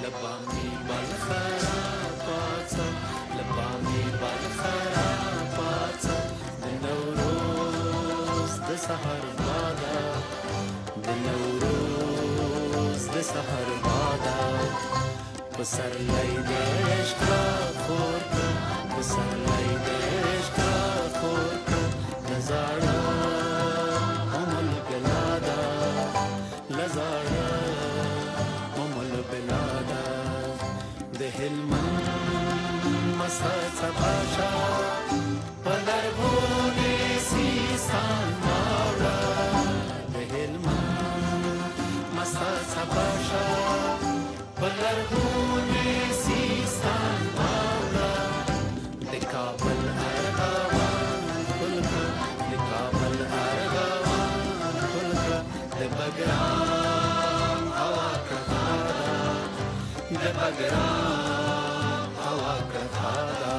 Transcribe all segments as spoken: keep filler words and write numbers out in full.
لبامي بالخرابات لبامي بالخرابات د نوروز د سحر بادا د نوروز د سحر بادا پسرلی د عشق را خور که پسرلی د عشق را خور که لزاړه هم البلادا لزاړه هم البلادا د هلمند مسا څپاشا په لرغوني سیستان واوړه د هلمند مسا څپاشا په لرغوني سیستان واوړه د کابل ارغوان ګل کړه د کابل ارغوان ګل کړه د بګرام هوا کړه د بګرام هوا کړه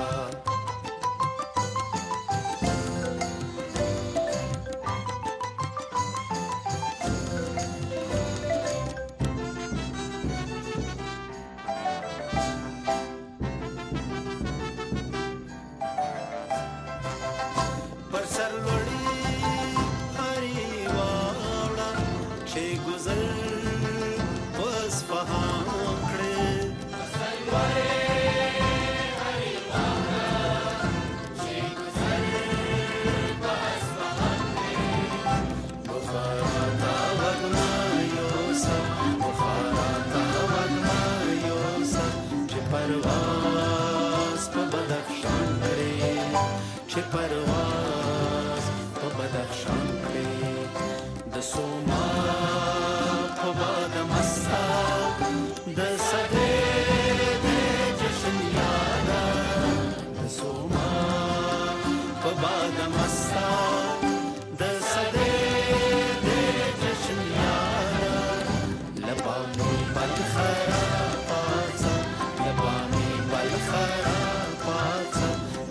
پرواز په بدخشان کې د سوما په باد مستا د صدې د جشن یادا د سوما په باد مستا د صدې د جشن یادا لبامي بالخرابات لبامي بالخرابات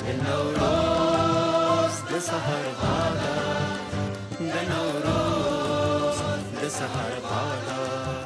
نوروز د سحر بادا د نوروز د سحر بادا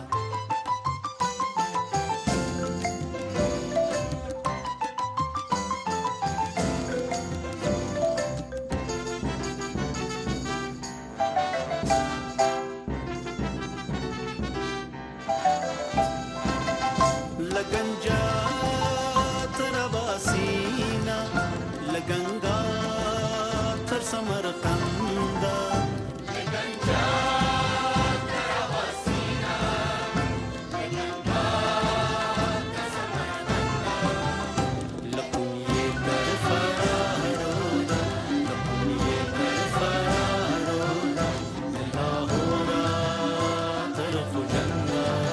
لګنجا تر باسینا لګنګا تر سمرقند لګنجا تر باسینا لګنګا تر سمرقند لکونی تر فرارود لکونی تر فرارود لاهور تر خوجند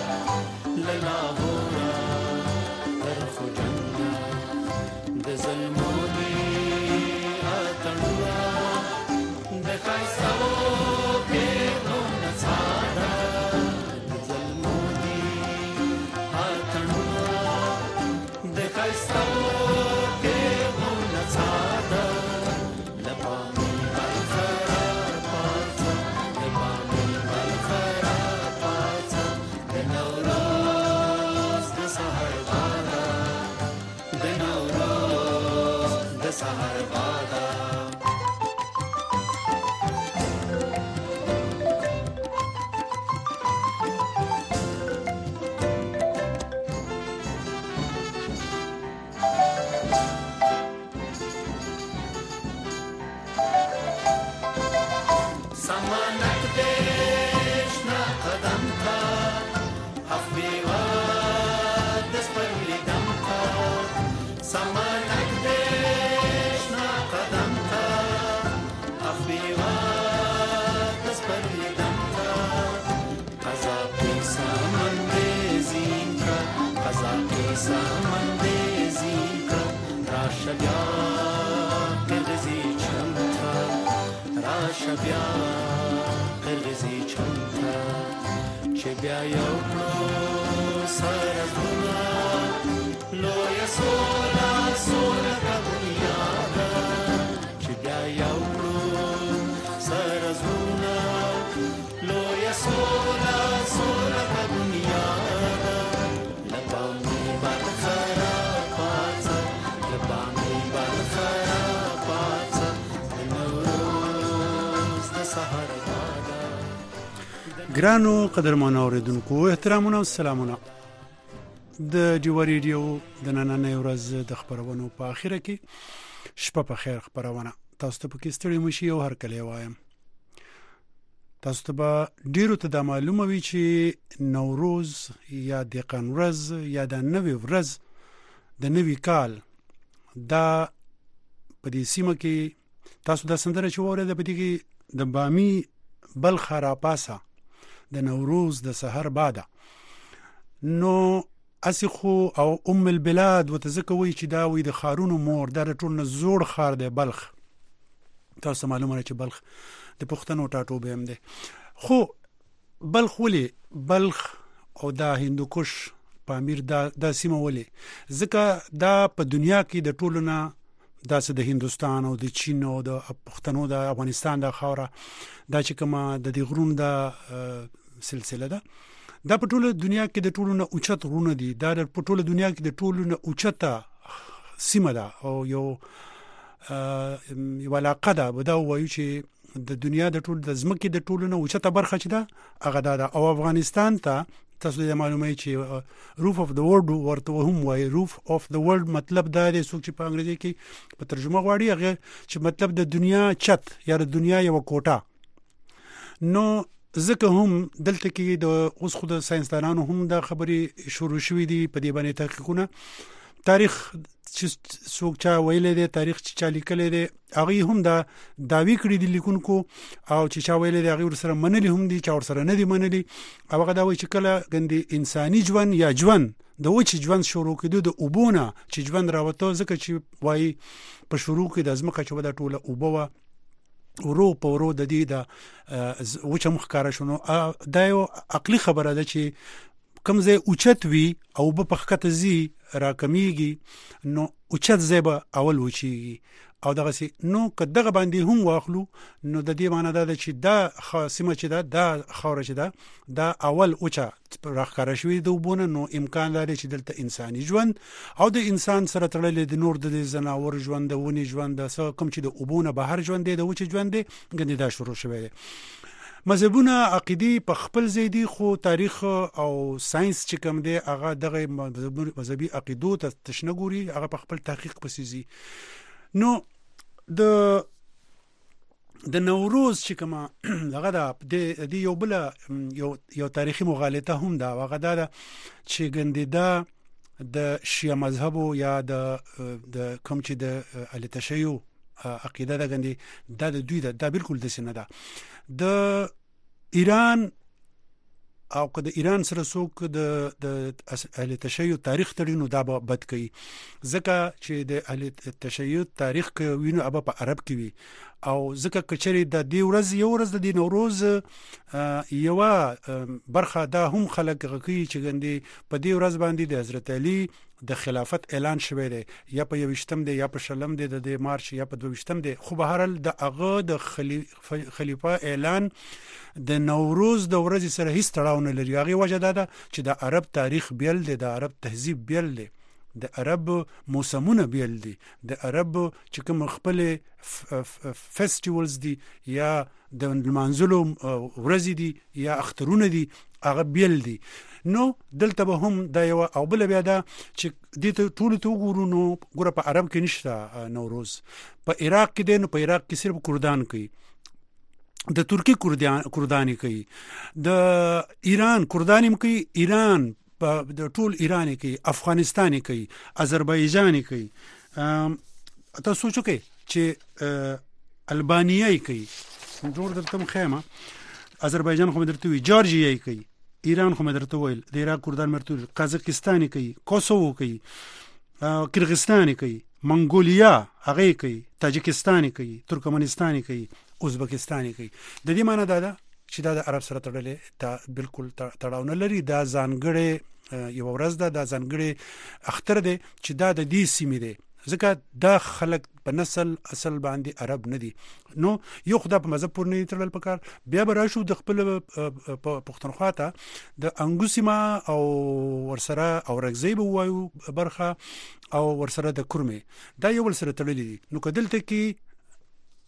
لاهور تر خوجند د ظلمونی اتنوا د خایستو کې نون څادا د ظلمونی اتنوا د خایستو کې نون څادا لبامي بالخرابات لبامي بالخرابات د نوروز د سحر بادا د نوروز د سحر بادا سمانت دیش نا قدم تا حفیوا دس پر لیدم تا سمانت دیش نا قدم تا حفیوا دس پر لیدم تا قضا پیسا من دیزین کا قضا پیسا من دیزین کا راش بیا قرغزی چمتا راش بیا قرغزی چمتا چې بیا یو کړو سره ګنا لویه سوله سوله کا دنیا ده چې بیا یو کړو سره ګنا لویه سوله سوله کا دنیا ده لبامي ګرانو قدرمنو اوریدونکو احترامونه او سلامونه. د ډیو ریډیو د نننۍ ورځ د خبرونو په اخیره کې شپه په خیر خبرونه تاسو ته پکې ستړي مشي او هر کله وایم. تاسو ته به ډیرو ته د معلومه وي چې نوروز یا د قنورز یا د نوې ورځ د نوې کال دا په دې سیمه کې تاسو د سندره چې وره د پدې کې د بامي بلخ را پاسه د نوروز د سحر بعد نو اسخو او ام البلاد وتذکوي چې دا وي د خارونو مور د ټول نه زوړ خار دی بلخ. تاسو معلومه چې بلخ د پښتنو ټاټو به هم دی، خو بلخ ولې بلخ او دا هندوکش پامیر دا د سیمه ولې ځکه دا په دنیا کې د ټولو نه داسې د هندوستان او د چین او د پښتنو د افغانستان د خاوره دا چې کومه د دې غرونو د سلسله ده دا په ټوله دنیا کې د ټولو نه اوچت غرونه دي. دا په ټوله دنیا کې د ټولو نه اوچته سیمه ده او یو یو علاقه ده. به دا وایو چې د دنیا د ټول د ځمکې د ټولو نه اوچته برخه چې ده هغه ده او افغانستان ته تاسو د معلومه چې روف اف د ورلد ورته هم وایي. روف اف د ورلد مطلب دا دی څوک چې په انګریزي کې په ترجمه غواړي هغه چې مطلب د دنیا چت یا د دنیا یو کوټه. نو ځکه هم دلته کې د اوس خو د ساينسدانانو هم د خبرې شروع شوې دي په دې باندې تحقیقونه. تاریخ چې څوک چا ویلې دی، تاریخ چې چا لیکلې دی، هغه هم دا داوی کړی دي لیکونکو او چې چا ویلې دی هغه ورسره منلي هم دي، چا ورسره نه دي منلي. او هغه دا وایي چې کله ګندې انساني ژوند یا ژوند د وچ ژوند شروع کېدو د اوبونه چې ژوند راوته ځکه چې وایي په شروع کې د ځمکه چې ودا ټوله اوبه ورو په ورو د دې د وچه مخ کار شونو. دا یو عقلي خبره ده چې کوم ځای اوچت وي او په خکته زی راکمیږي نو اوچت ځای به اول وچیږي او دغه سي نو کداغه باندې هم واخلو نو د دې معنی دا ده چې دا خاصمه چې دا د خوره چې دا دا اول اوچا راخاره شوی د وبونه نو امکان لري چې دلته انساني ژوند او د انسان سره تړلې د نور د زناور ژوند د ونی ژوند د کوم چې د وبونه بهر ژوند دی د وچ ژوند دی ګندې دا شروع شوی دی. مذهبونه عقیدی په خپل زیدي خو تاریخ او ساينس چې کوم دی هغه دغه مذهبي عقیدو ته تشنګوري هغه په خپل تحقیق پسیزي. نو د د نوروز چې کومه هغه د د یو بل یو یو تاریخي مغالطه هم دا هغه دا چې ګندې دا د شیعه مذهب یا د د کوم چې د اهل تشیع عقیده ده ګندې دا د دوی دا بالکل د سینه ده. د ایران او که د ایران سره څوک د د اهل تشیع تاریخ تړي نو دا به بد کوي ځکه چې د اهل تشیع تاریخ کې وینو ابا په عرب کې وي او ځکه کچري د دې ورځ یو ورځ د نوروز یو برخه دا هم خلک غوي چې ګندې په دې ورځ باندې د حضرت علي د خلافت اعلان شوی دی یا په یوشتم دی یا په شلم دی د مارچ یا په دوشتم دی. خو به هرل د هغه د خلیفہ اعلان د نوروز د ورځې سره هیڅ تړاو نه لري. هغه وجه دا ده چې د عرب تاریخ بیل دی، د عرب تهذیب بیل دی، د عرب موسمونه بیل دي، د عرب چې کوم خپل فیسټیوالز دي یا د منځلو ورځې دي یا اخترونه دي هغه بیل دي. نو دلته به هم دا یو او بل بیا دا چې د ټول تو ګورو نو ګوره په عرب کې نشته نوروز، په عراق کې دی نو په عراق کې صرف کردان کوي، د ترکی کردان کردانی کوي، د ایران کردانی کوي، ایران په د ټول ایرانی کوي، افغانستانی کوي، آذربایجانی کوي، تاسو سوچو کې چې البانیای کوي جوړ درته خیمه، آذربایجان خو درته وی، جورجیای کوي، ایران خو درته ویل، د عراق کردان مرته قزاقستانی کوي، کوسوو کوي، کرغستانی کوي، منګولیا هغه کوي، تاجکستانی کوي، ترکمنستانی کوي، ازبکستانی کوي. د دې معنی دا ده چې دا د عرب سره تړلې دا بالکل تړاو نه لري. دا ځانګړې یو ورځ ده، دا ځانګړې اختر دی چې دا د دې سیمې دی ځکه دا خلک په نسل اصل باندې عرب نه دي. نو یو خدا په مذهب پورې نه تړل پکار. بیا به راشو د خپل پښتونخوا ته د انګوسیما او ورسره او رغزی به وایو برخه او ورسره د کورمه دا یو ول سره تړلې دي. نو کدلته کې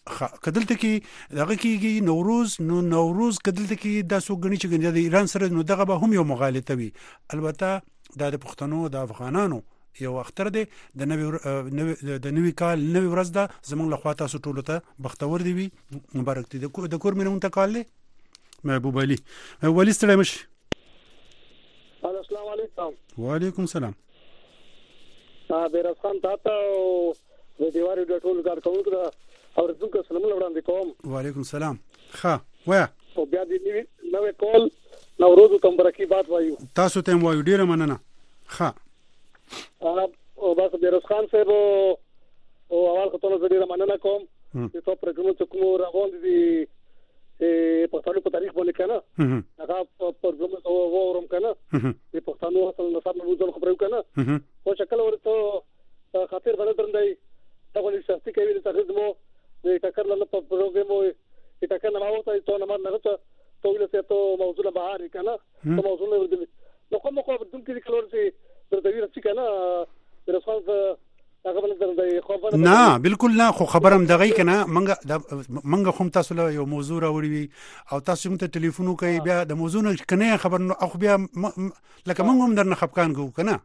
کدلته کې دغه کېږي نوروز نو نوروز کدلته کې دا څوک غني چې ګنیا د ایران سره نو دغه به هم یو مغالطه وي. البته دا د پښتنو د افغانانو یو اختر دی د نوې د نوې کال نوې ورځ ده. زمونږ له خوا تاسو ټولو ته بختور دی وي مبارک دی. د کور مینه مونږ ته کال دی محبوب علي. محبوب علي ستړی مشي. السلام علیکم. وعلیکم السلام. ا بیرس خان تاسو د دیواري د ټول کار کوونکو دا اوردونکو سلام وړاندې کوم. وعلیکم السلام. ښه ویا او بیا دې نوې کال نوروز ته مبارکي باد وایو. تاسو ته وایو ډیره مننه. ښه او بس بیرس خان صاحب او اول خطونه ډیره مننه کوم چې تاسو پروګرام ته کوم راغون دي په پښتو په تاریخ باندې کنه هغه پروګرام ته وورم کنه په پښتو اصل نصاب مو ځل خبرو کنه او شکل ورته خاطر باندې درندای دا ولې شخصي کوي د تخدمو د ټکر لاله په پروګرام وي چې ټکر نه راوته ته نه مرنه ته ټول څه ته موضوع بهار کنه ته موضوع نه ورته نو کوم کوم بدون کې کلور چې درته ویل چې کنه رسول هغه باندې درندای خو نه بالکل نه خو خبرم دغه کنه منګه منګه خو تاسو له یو موضوع راوړی وي او تاسو موږ ته ټلیفون کوي بیا د موضوع نه کنه خبر نو اخو بیا لکه موږ هم درنه خپکان کو کنه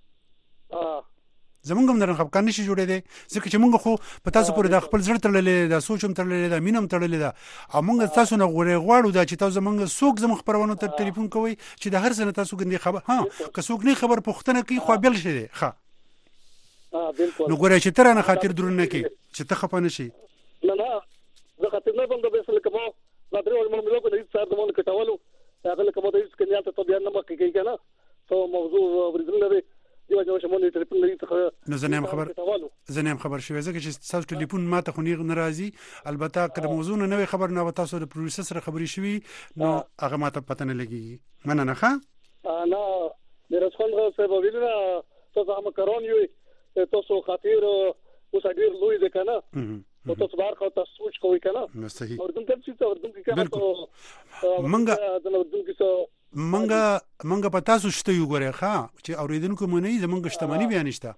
زمونږ هم درنه خپکان نشي جوړې دي ځکه چې موږ خو په تاسو پورې د خپل زړه تړلې د سوچم تړلې د مینم تړلې ده او موږ تاسو نه غوړې غواړو دا چې تاسو زمونږ سوق زموږ خبرونه ته ټلیفون کوي چې د هر څه تاسو ګندې خبر ها که سوق نه خبر پوښتنه کوي خو بل شي ښه نو ګوره چې تر نه خاطر درونه کې چې ته خپه نشي. نه نه زه خاطر نه بم د بیسل کوم لا درې ول مونږ له دې څار د مونږ کټاولو هغه له کوم د هیڅ کنیا ته بیا نه مکه کوي کنه ته موضوع ورزل نه دی یو ځای شمول ټلیفون لري ته نو زنه خبر زنه خبر شوی ځکه چې تاسو ټلیفون ماته خو نه ناراضي البته کله موضوع نه خبر نه تاسو د پروسس سره خبري شوی نو هغه ماته پته نه لګي مننه ښه انا درسخون صاحب ویلنا تاسو هم کارون یو تاسو خاطر اوس اډیر لوی ده کنه او تاسو بار خو تاسو سوچ کوی کنه صحیح اردن ته چې اردن کې کنه ته منګه د اردن کې څو منګه منګه په تاسو شته یو غره ښا چې اوریدونکو مونږ نه زمونږ شتمنۍ بیان نشته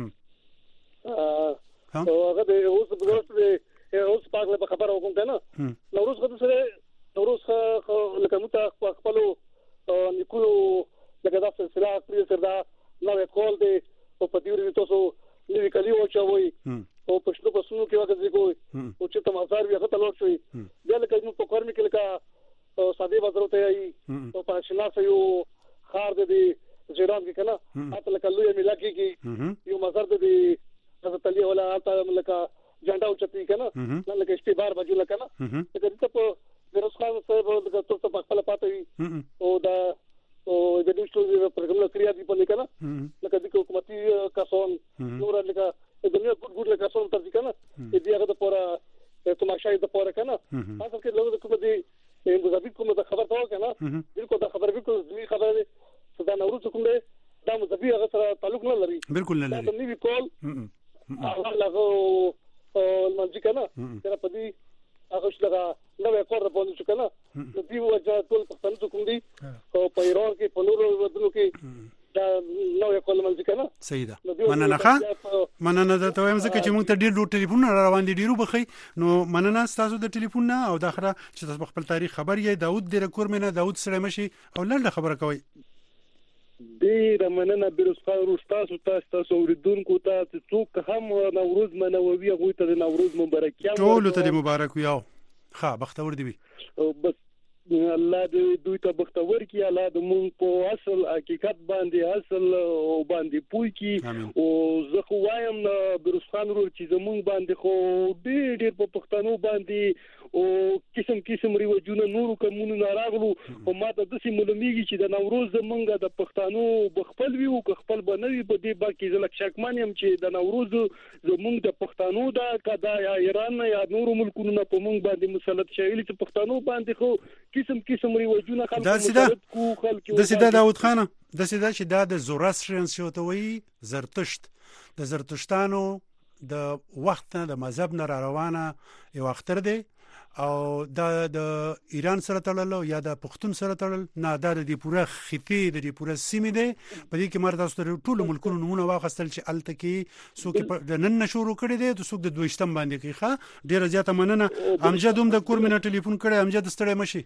ها او هغه د اوس په ورځ د اوس پاک له خبر وکم کنه نوروز غو سره نوروز لکه مت خپل نیکو لکه دا سلسله کړی سره دا نو کول دی او په دې ورته تاسو لوي کلی او چوي او په شنو په سونو کې وګرځي کوی او چې تم هزار بیا ته لوټ شوی بیا لکه نو په کورمي کې لکه ساده بازار ته ای او په شنا سه یو خار دې جیران کې کنه اته لکه لوی ملا کې یو مزار دې حضرت علي ولا اته لکه جنډا او چتی کنه لکه استبار بجو لکه نه ته په ورسخان صاحب لکه تاسو په خپل پاتې او دا او د دې څه په پروګرام لري دی په لیکنه لکه د حکومتي کسان نور لکه د دنیا ګډ ګډ لکه کسان تر ځکه نه دې هغه د پورا تماشای د پورا کنه تاسو کې لږ کوم دي مزابط کوم د خبر تاو کنه بالکل د خبر بالکل ځمي خبره ده دا نوروز کوم دی دا مزابط هغه سره تعلق نه لري بالکل نه لري دا نیوی کول هغه لغه المنځ کنه تر په دې هغه شلغه نو کور په پولیسو کنه د دې وجه ټول پښتنو کوم دي او په ایران کې په نورو ودونو کې دا نو کول منځ کنه صحیح ده مننه ښه مننه دا ته وایم ځکه چې موږ ته ډیر ډیر ټلیفون روان دي ډیرو بخي نو مننه تاسو د ټلیفون نه او د اخره چې تاسو خپل تاریخ خبر یې داوود ډیر کور مینه داوود سره مشي او لړ خبره کوي ډیر مننه بیرسخان روستاسو تاسو تاسو اوریدونکو ته څوک هم نوروز منوي هغه ته د نوروز مبارکي ټول ته مبارک وي او ښه بختور دی بس الله دې دوی ته بختور کی الله دې مونږ په اصل حقیقت باندې اصل او باندې پوي کی او زه خو وایم بیرسخان ورو چې زمونږ باندې خو ډېر ډېر په پښتنو باندې او قسم قسم ریواجونه نورو کومونو ناراغلو او ماته د سیمه لمیږي چې د نوروز زمونږ د پښتنو بخپل وی او خپل بنوي په دې باندې زلک شکمان يم چې د نوروز زمونږ د پښتنو د کدا یا ایران یا نورو ملکونو په مونږ باندې مسلط شویل چې پښتنو باندې خو قسم قسم ریواجونه خلک مسلط کو خلک د سیده داوود خان د سیده چې دا د زوراستریان شوتوي زرتشت د زرتشتانو د وخت نه د مذهب نه روانه یو اختر دی او دا د ایران سره تړل یا د پښتون سره تړل نه دا د پوره خطې د پوره سیمې دی په دې کې مردا ستر ټول ملکونو نمونه واخستل چې الته کې څوک د نن شروع کړي دي د څوک د دویشتم باندې کې ښه ډیره زیاته مننه امجد هم د کور منه ټلیفون کړي امجد ستړی مشي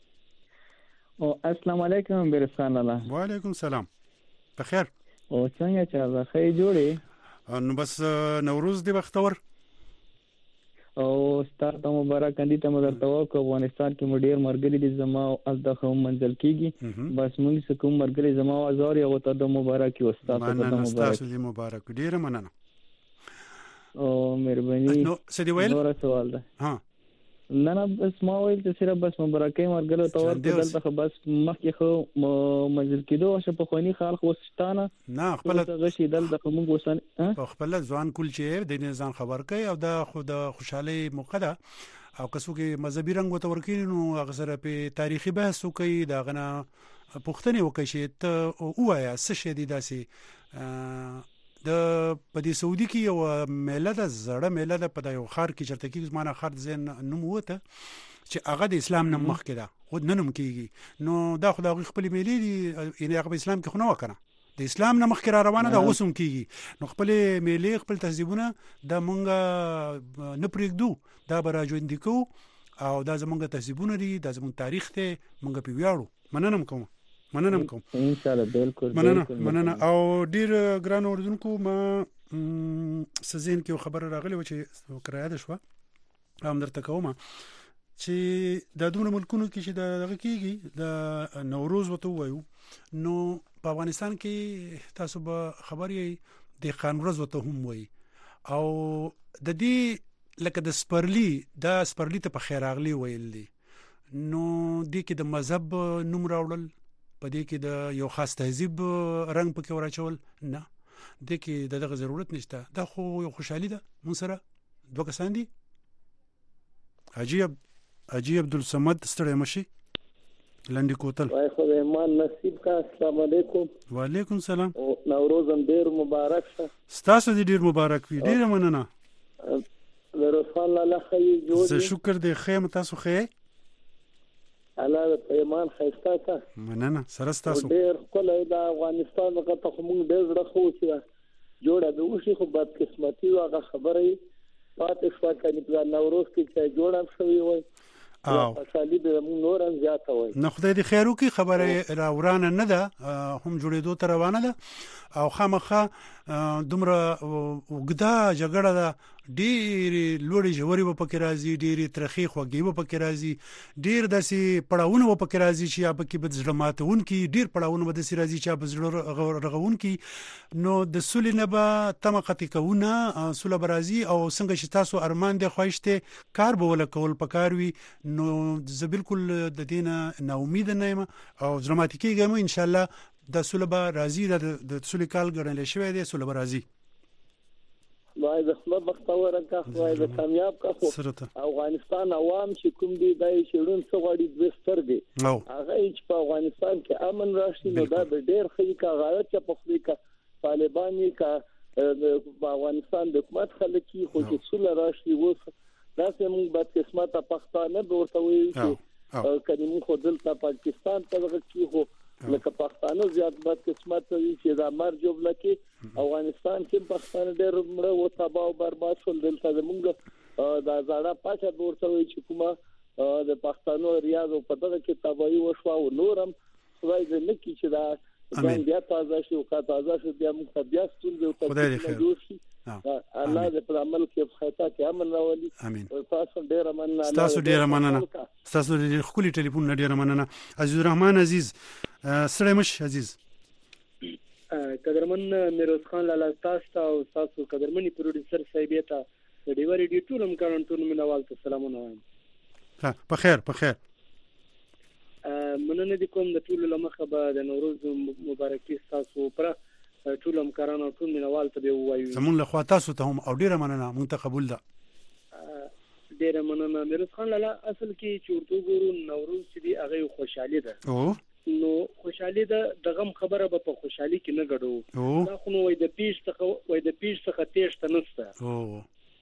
او السلام علیکم برسان الله وعلیکم السلام بخیر او څنګه چې راخې جوړې نو بس نوروز دی بختور او ستاسو مبارک اندی ته مدرته وکړو افغانستان کې مډیر مرګري دي زما از د خو منځل کیږي بس موږ څه کوم مرګري زما ازار یو ته د مبارک او ستاسو د مبارک تاسو دې مبارک ډیر مننه او مهرباني نو څه دی ویل نور سوال ده ها نه نه بس ما ویل چې صرف بس مبارکي مرګلو ته ورته دلته بس مخکې خو منځل کېدو چې په خوني خلک وستانه نه خپل غشي دلته موږ وسن په خپل ځوان کول چې د نظام خبر کوي او د خود خوشحالي موقع ده او کسو کې مذهبي رنگ وته ورکین نو هغه سره په تاریخي بحث کوي دا غنه پښتني وکړي چې ته وایا څه شي دي داسي د پدې سعودي کې یو میله د زړه میله د په یو خار کې چرته کې زمانه خار زین نوم وته چې هغه د اسلام نه مخ کې ده خود ننم کېږي نو دا خدای خپل میلې دي یعنی هغه اسلام کې خو نه وکړه د اسلام نه مخ کې را روانه ده اوسم کېږي نو خپل میلې خپل تهذیبونه د مونږه نه پرېږدو دا به راژوندي کوو او دا زمونږ تهذیبونه دي دا زمونږ تاریخ ته مونږ په ویاړو مننه کوم مننه کوم ان شاء الله بالکل مننه مننه او ډیر ګران اوردونکو ما سزین کې خبر راغلی و چې کرایه ده شو هم درته کوم چې د دوه ملکونو کې چې دغه کېږي د نوروز وته وایو نو په افغانستان کې تاسو به خبرې د خان ورځ وته هم وایي او د دې لکه د سپرلی د سپرلی ته په خیر اغلی ویل دي نو د کې د مذهب نوم راوړل په دې کې د یو خاص تهذیب رنگ پکې ورچول نه د کې دغه ضرورت نشته دا خو یو خوشحالي ده مون سره دوه کسان دي حاجی حاجی عبدالصمد ستړی مشي لنډی کوتل وای خو ایمان نصیب کا السلام علیکم وعلیکم السلام او نوروز ډیر مبارک شه ستاسو دې ډیر مبارک وي ډیر مننه د رسول الله خیر جوړ زه شکر دې خیم تاسو خیر الله د پیمان خیستا کا مننه سره تاسو ډیر کله د افغانستان غته خو موږ ډیر زړه خو چې جوړه به وشي خو بد قسمتي واغه خبره پاتې شو کني په نوروز کې چې جوړه شوی وای او خوشالي به موږ نور هم زیاته وای نو خدای دې خیر وکړي خبره را ورانه نه ده هم جوړېدو ته روانه ده او خامخا دومره وګدا جګړه ده ډېری لوړې جوړې و پکې راځي ډېری ترخی خوږی و پکې راځي ډېر داسې پړاوونه و پکې راځي چې یا پکې بد ځړ ماتون کې ډېر پړاوونه بد سي راځي چې بد ځړ رغون کې نو د سولې نه به تمقتی کوونه سولې برازي او څنګه چې تاسو ارمان دي خوښته کار به ول کول پکار وي نو زه بالکل د دینه نا امید نه یم او دراماتیکي ګم ان شاء الله د سولې به راځي د سولې کال ګڼل شوی دی سولې به راځي وای د خپل بختور کا وای د کامیاب کا خو افغانستان عوام چې کوم دي دای شړون څو غړي د سترګي هغه چې په افغانستان کې امن راشي نو دا د ډېر خې کا غایت چې په خپل کا طالبانی کا په افغانستان د حکومت خلک خو چې سول راشي وس دا سمون بد قسمت پښتانه ورته وي چې کله مو خو دلته پاکستان ته ورکی خو لکه پښتانه زیات بد قسمت وي چې دا مرجوب لکه افغانستان کې پښتانه ډېر مړه او تباہ او برباد شول دلته زمونږ دا زړه پاچا ورته وي چې کومه د پښتانو ریاض او په دغه کې تباہي وشو او نورم خدای دې نکړي چې دا بیا تازه شي او کا تازه شي بیا موږ بیا ستونزې او تباہي شي الله دې په عمل کې خیرات کې امن راولي تاسو ډېر مننه تاسو ډېر مننه تاسو ډېر خولي ټلیفون ډېر مننه عزیز الرحمن عزیز سره مش عزیز قدرمن میروز خان لالا تاسو او تاسو قدرمنی پروډوسر صاحب ته د ډیوري ډی ټولم کارون ټول منوال ته سلامونه وایم ها په خیر په خیر مننه دي کوم د ټول لمخه به د نوروز مبارکي تاسو پر ټولم کارون ټول منوال ته وایو زمون له خوا تاسو ته هم او ډیره مننه مونږ ته قبول ده ډیره مننه میروز خان لالا اصل کې چورتو ګورو نوروز چې دی هغه خوشحالي ده او نو خوشحالي ده د غم خبره به په خوشحالي کې نه غړو دا خو نو وای د پیش څخه وای د پیش څخه تیښت نشته او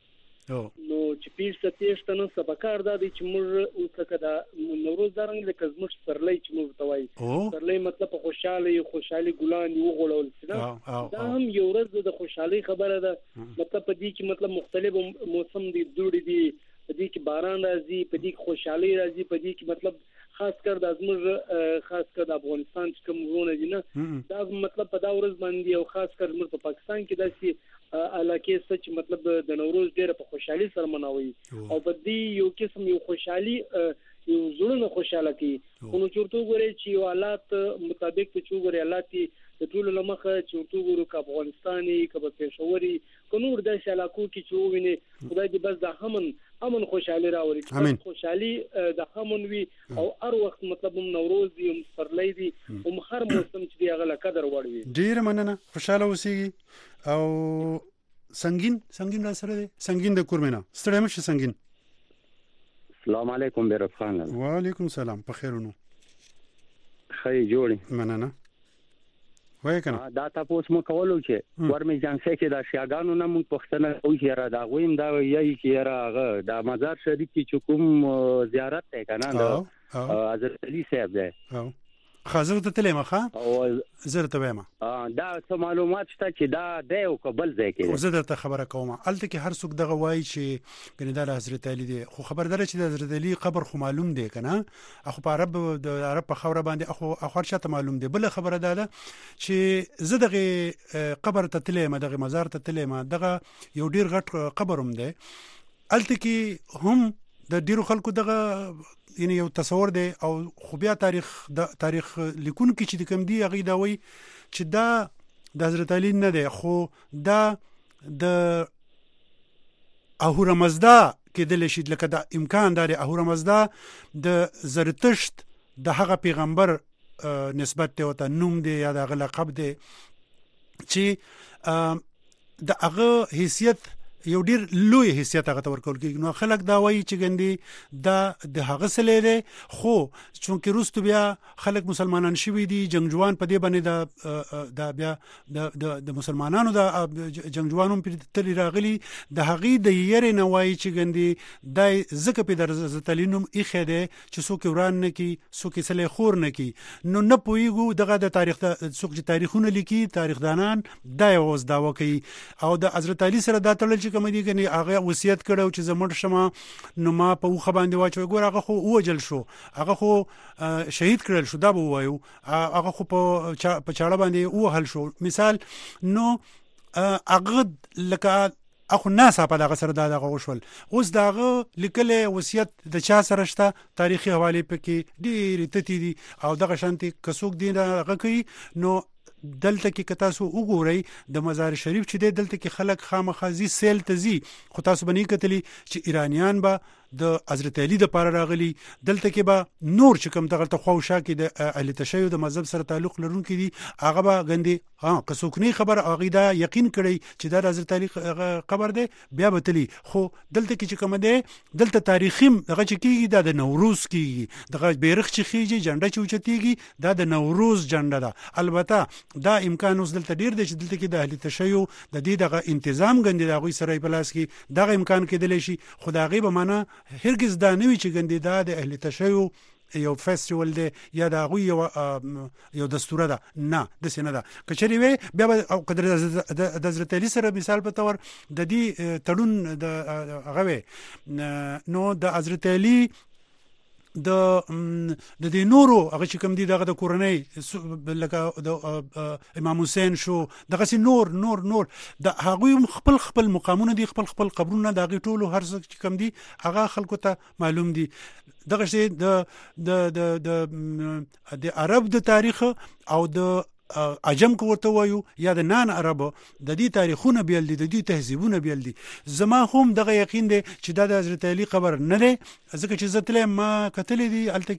نو چې پیر ستېشته نو سبکار دا دی چې موږ اوسه کدا نوروز دارنګ د کزمش سرلې چې موږ توای سرلې مطلب خوشاله خوشالي ګلان یو غړول څه دا هم یو ورځ د خوشحالي خبره ده مطلب په دې کې مطلب مختلف موسم دي دوړي دي په دې کې باران راځي په دې کې خوشحالي راځي په دې کې مطلب خاص کر د ازمر خاص کر د افغانستان چې کوم ورونه دي نه دا مطلب په دا ورځ باندې او خاص کر موږ په پاکستان کې داسې علاقې څه چې مطلب د نوروز ډېر په خوشحالي سره مناوي او په دې یو قسم یو خوشحالي یو زړه خوشاله کی خو چورته غوري چې یو حالات مطابق چې غوري حالات د ټول لمخه چې ټول غورو ک افغانستاني ک پېښوري ک نور د شلاکو کې چې ویني خدای دې بس د همن امن خوشحالي راوړي خوشحالي د همن وي او هر وخت مطلب نوروز دی هم سرلې دی هم هر موسم چې دی هغه قدر وړوي ډیر مننه خوشاله اوسئ او سنگین سنگین را سره دی سنگین د کورمنه ستړی مشه سنگین السلام علیکم بیرف خان وعلیکم سلام په خیرونو خی جوړی مننه وای کنه دا تاسو مو کولو چې ورمه جانسه کې دا شیاګانو نه مونږ پښتنه او چې را دا غویم دا یی چې راغه دا مزار شریف کې کوم زیارت ته کنه دا حضرت علی صاحب دی خازر ته تلې مخه او زر ته وایم دا څه معلومات شته چې دا د یو قبل ځای کې زه درته خبره کوم الته کې هر څوک دغه وایي چې ګنې د حضرت علی دی خو خبردار چې د حضرت علی قبر خو معلوم دی کنه اخو په عرب د عرب په خوره باندې اخو اخر شته معلوم دی بل خبره ده چې زه دغه قبر ته تلې ما دغه مزار ته تلې ما دغه یو ډیر غټ قبروم دی الته کې هم د ډیرو خلکو دغه یعنی یو تصور دی او خو بیا تاریخ د تاریخ لیکون کې چې کوم دی هغه دا وایي چې دا د حضرت علی نه دی خو دا د اهورامزدا کې د لشي لکه دا امکان لري اهورامزدا د زرتشت د هغه پیغمبر نسبت ته وته نوم دی یا د لقب دی چې د هغه حیثیت یو ډیر لوی حیثیت هغه تور کول کېږي نو خلک دا وایي چې ګندي دا د هغه سلې ده خو چونکه روستو بیا خلک مسلمانان شوي دي جنگجوان په دې باندې دا بیا د د مسلمانانو د جنگجوانو په تل راغلي د هغه د یری نه وایي چې ګندي دای زکه په درزه تلینوم اخه ده چې څوک وران نه کی څوک سلې خور نه کی نو نه پویګو دغه د تاریخ د څوک چې تاریخونه لیکي تاریخ دانان دای اوس دا وکي او د حضرت علی سره دا تړل کوم دي کني هغه وصیت کړو چې زموږ شمه نو ما په خو باندې واچو ګور هغه خو وجل شو هغه خو شهید کړل شو دا به وایو هغه خو په په چاړه باندې وهل شو مثال نو هغه لکه اخو ناسا په دغه سره دغه غوښول اوس دغه لیکل وصیت د چا سره شته تاریخي حواله پکې ډېر تتی دي او دغه شانتي کڅوک دي دغه کوي نو دلته کې که تاسو وګورئ د مزار شریف چې د دلته کې خلک خامخازي سیل تزي خو تاسو بنې کتلی چې ایرانیان به د حضرت علی د پاره راغلي دلته کې به نور چې کوم دغه خوښا کې د اهل تشیع د مذهب سره تعلق لرونکي دي هغه به غندي ها کڅوکني خبر هغه دا یقین کړي چې د حضرت علی قبر دی بیا به تلی خو دلته کې چې کوم دی دلته تاریخي دغه چې کیږي د نوروز کیږي دغه بیرغ چې خيږي جنډه چې اوچتيږي دا د نوروز جنډه ده البته دا امکان اوس دلته ډیر دی چې دلته کې د اهل تشیع د دې دغه تنظیم غندي دغه سره په لاس کې دغه امکان کېدلی شي خدای به معنا هرگز دا نوی چې ګندې دا د اهل تشیع یو فیسټیوال دی یا د هغوی یو یو دستوره ده نه داسې نه ده که چېرې وی بیا به او قدر د حضرت علی سره مثال په طور د دې تړون د هغه وی نو د حضرت علی د د دې نورو هغه چې کوم دي دغه د کورنۍ لکه د امام حسین شو دغه سي نور نور نور د هغه خپل خپل مقامونه دي خپل خپل قبرونه دغه ټولو هر څه چې کوم دي هغه خلکو ته معلوم دي دغه شی د د د د عرب د تاریخ او د عجم کو ورته وایو یا د نان عربو د دې تاریخونه بیل دي د دې تهذیبونه بیل دي زما هم دغه یقین دی چې د حضرت علی قبر نه دی ځکه چې زتل ما کتل دي الته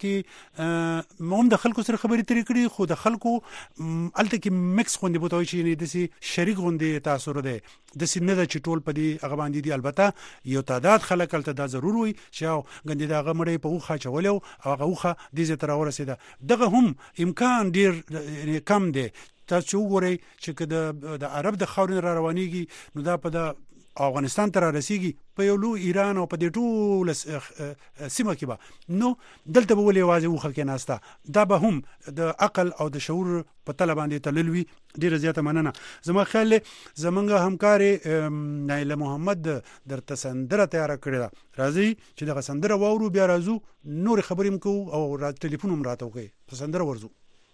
کې موږ د خلکو سره خبرې ترې کړې خو د خلکو الته کې مکس خوندې بوتوي چې نه دسي شریک غوندې تاثیر دی د سینې د چټول په دې هغه باندې دي البته یو تعداد خلک الته دا ضرور وي چې غندې دا غمړې په وخه چولو هغه وخه د زه تر ورسېده دغه هم امکان ډیر کم دی تاسو وګورئ چې د د عرب د خاورین را روانيږي نو دا په د افغانستان ته رسیږي په یو لوی ایران او په دې ټول سیمه کې به نو دلته به ولې واځي وخه کې ناستا دا به هم د عقل او د شعور په تل باندې تللوي. ډیره زیاته مننه. زما خیال زمونږ همکارې نایله محمد درته سندره تیار کړې ده. راځي چې دغه سندره واورو بیا راځو نور خبرې مکو او را ټلیفون هم راته وکړي په سندره ورزو.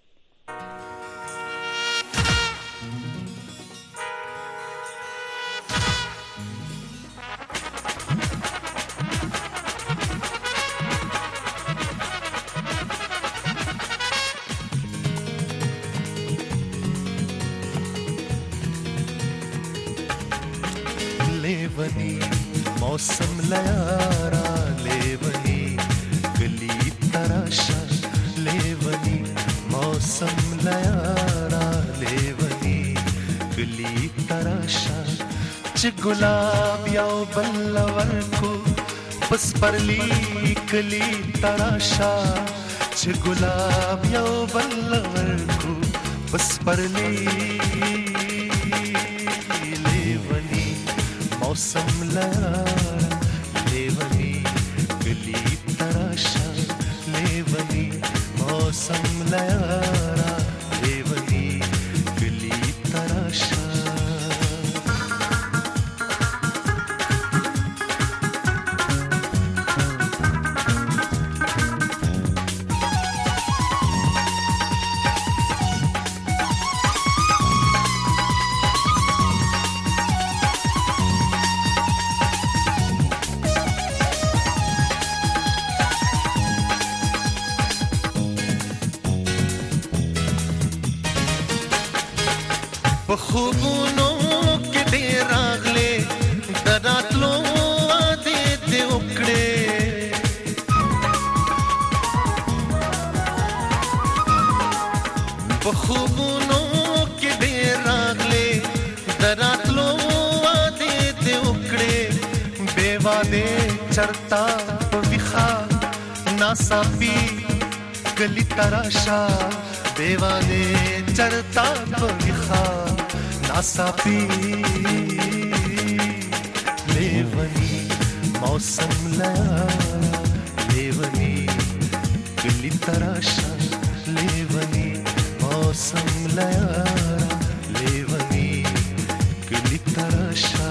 लेवनी मौसम लयारा लेवनी गली तराशा लेवनी मौसम लयारा लेवनी गली तराशा च गुलाब याओ बल्लवर को बस परली गली तराशा च गुलाब याओ बल्लवर को बस परली मौसम लयारा लेवनी गली तराशा लेवनी मौसम लयारा लेवनी गली तराशा. بخوبونو کې ډېر راغلې د راتلو وعدې دې وکړې بخوبونو کې ډېر راغلې د راتلو وعدې دې وکړې بې وعدې چرتا په ویښه ناڅاپي ګلي تراشا بې وعدې چرتا په ویښه नासापी लेवनी मौसम लयारा लेवनी गली तराशा लेवनी मौसम लयारा लेवनी गली तराशा.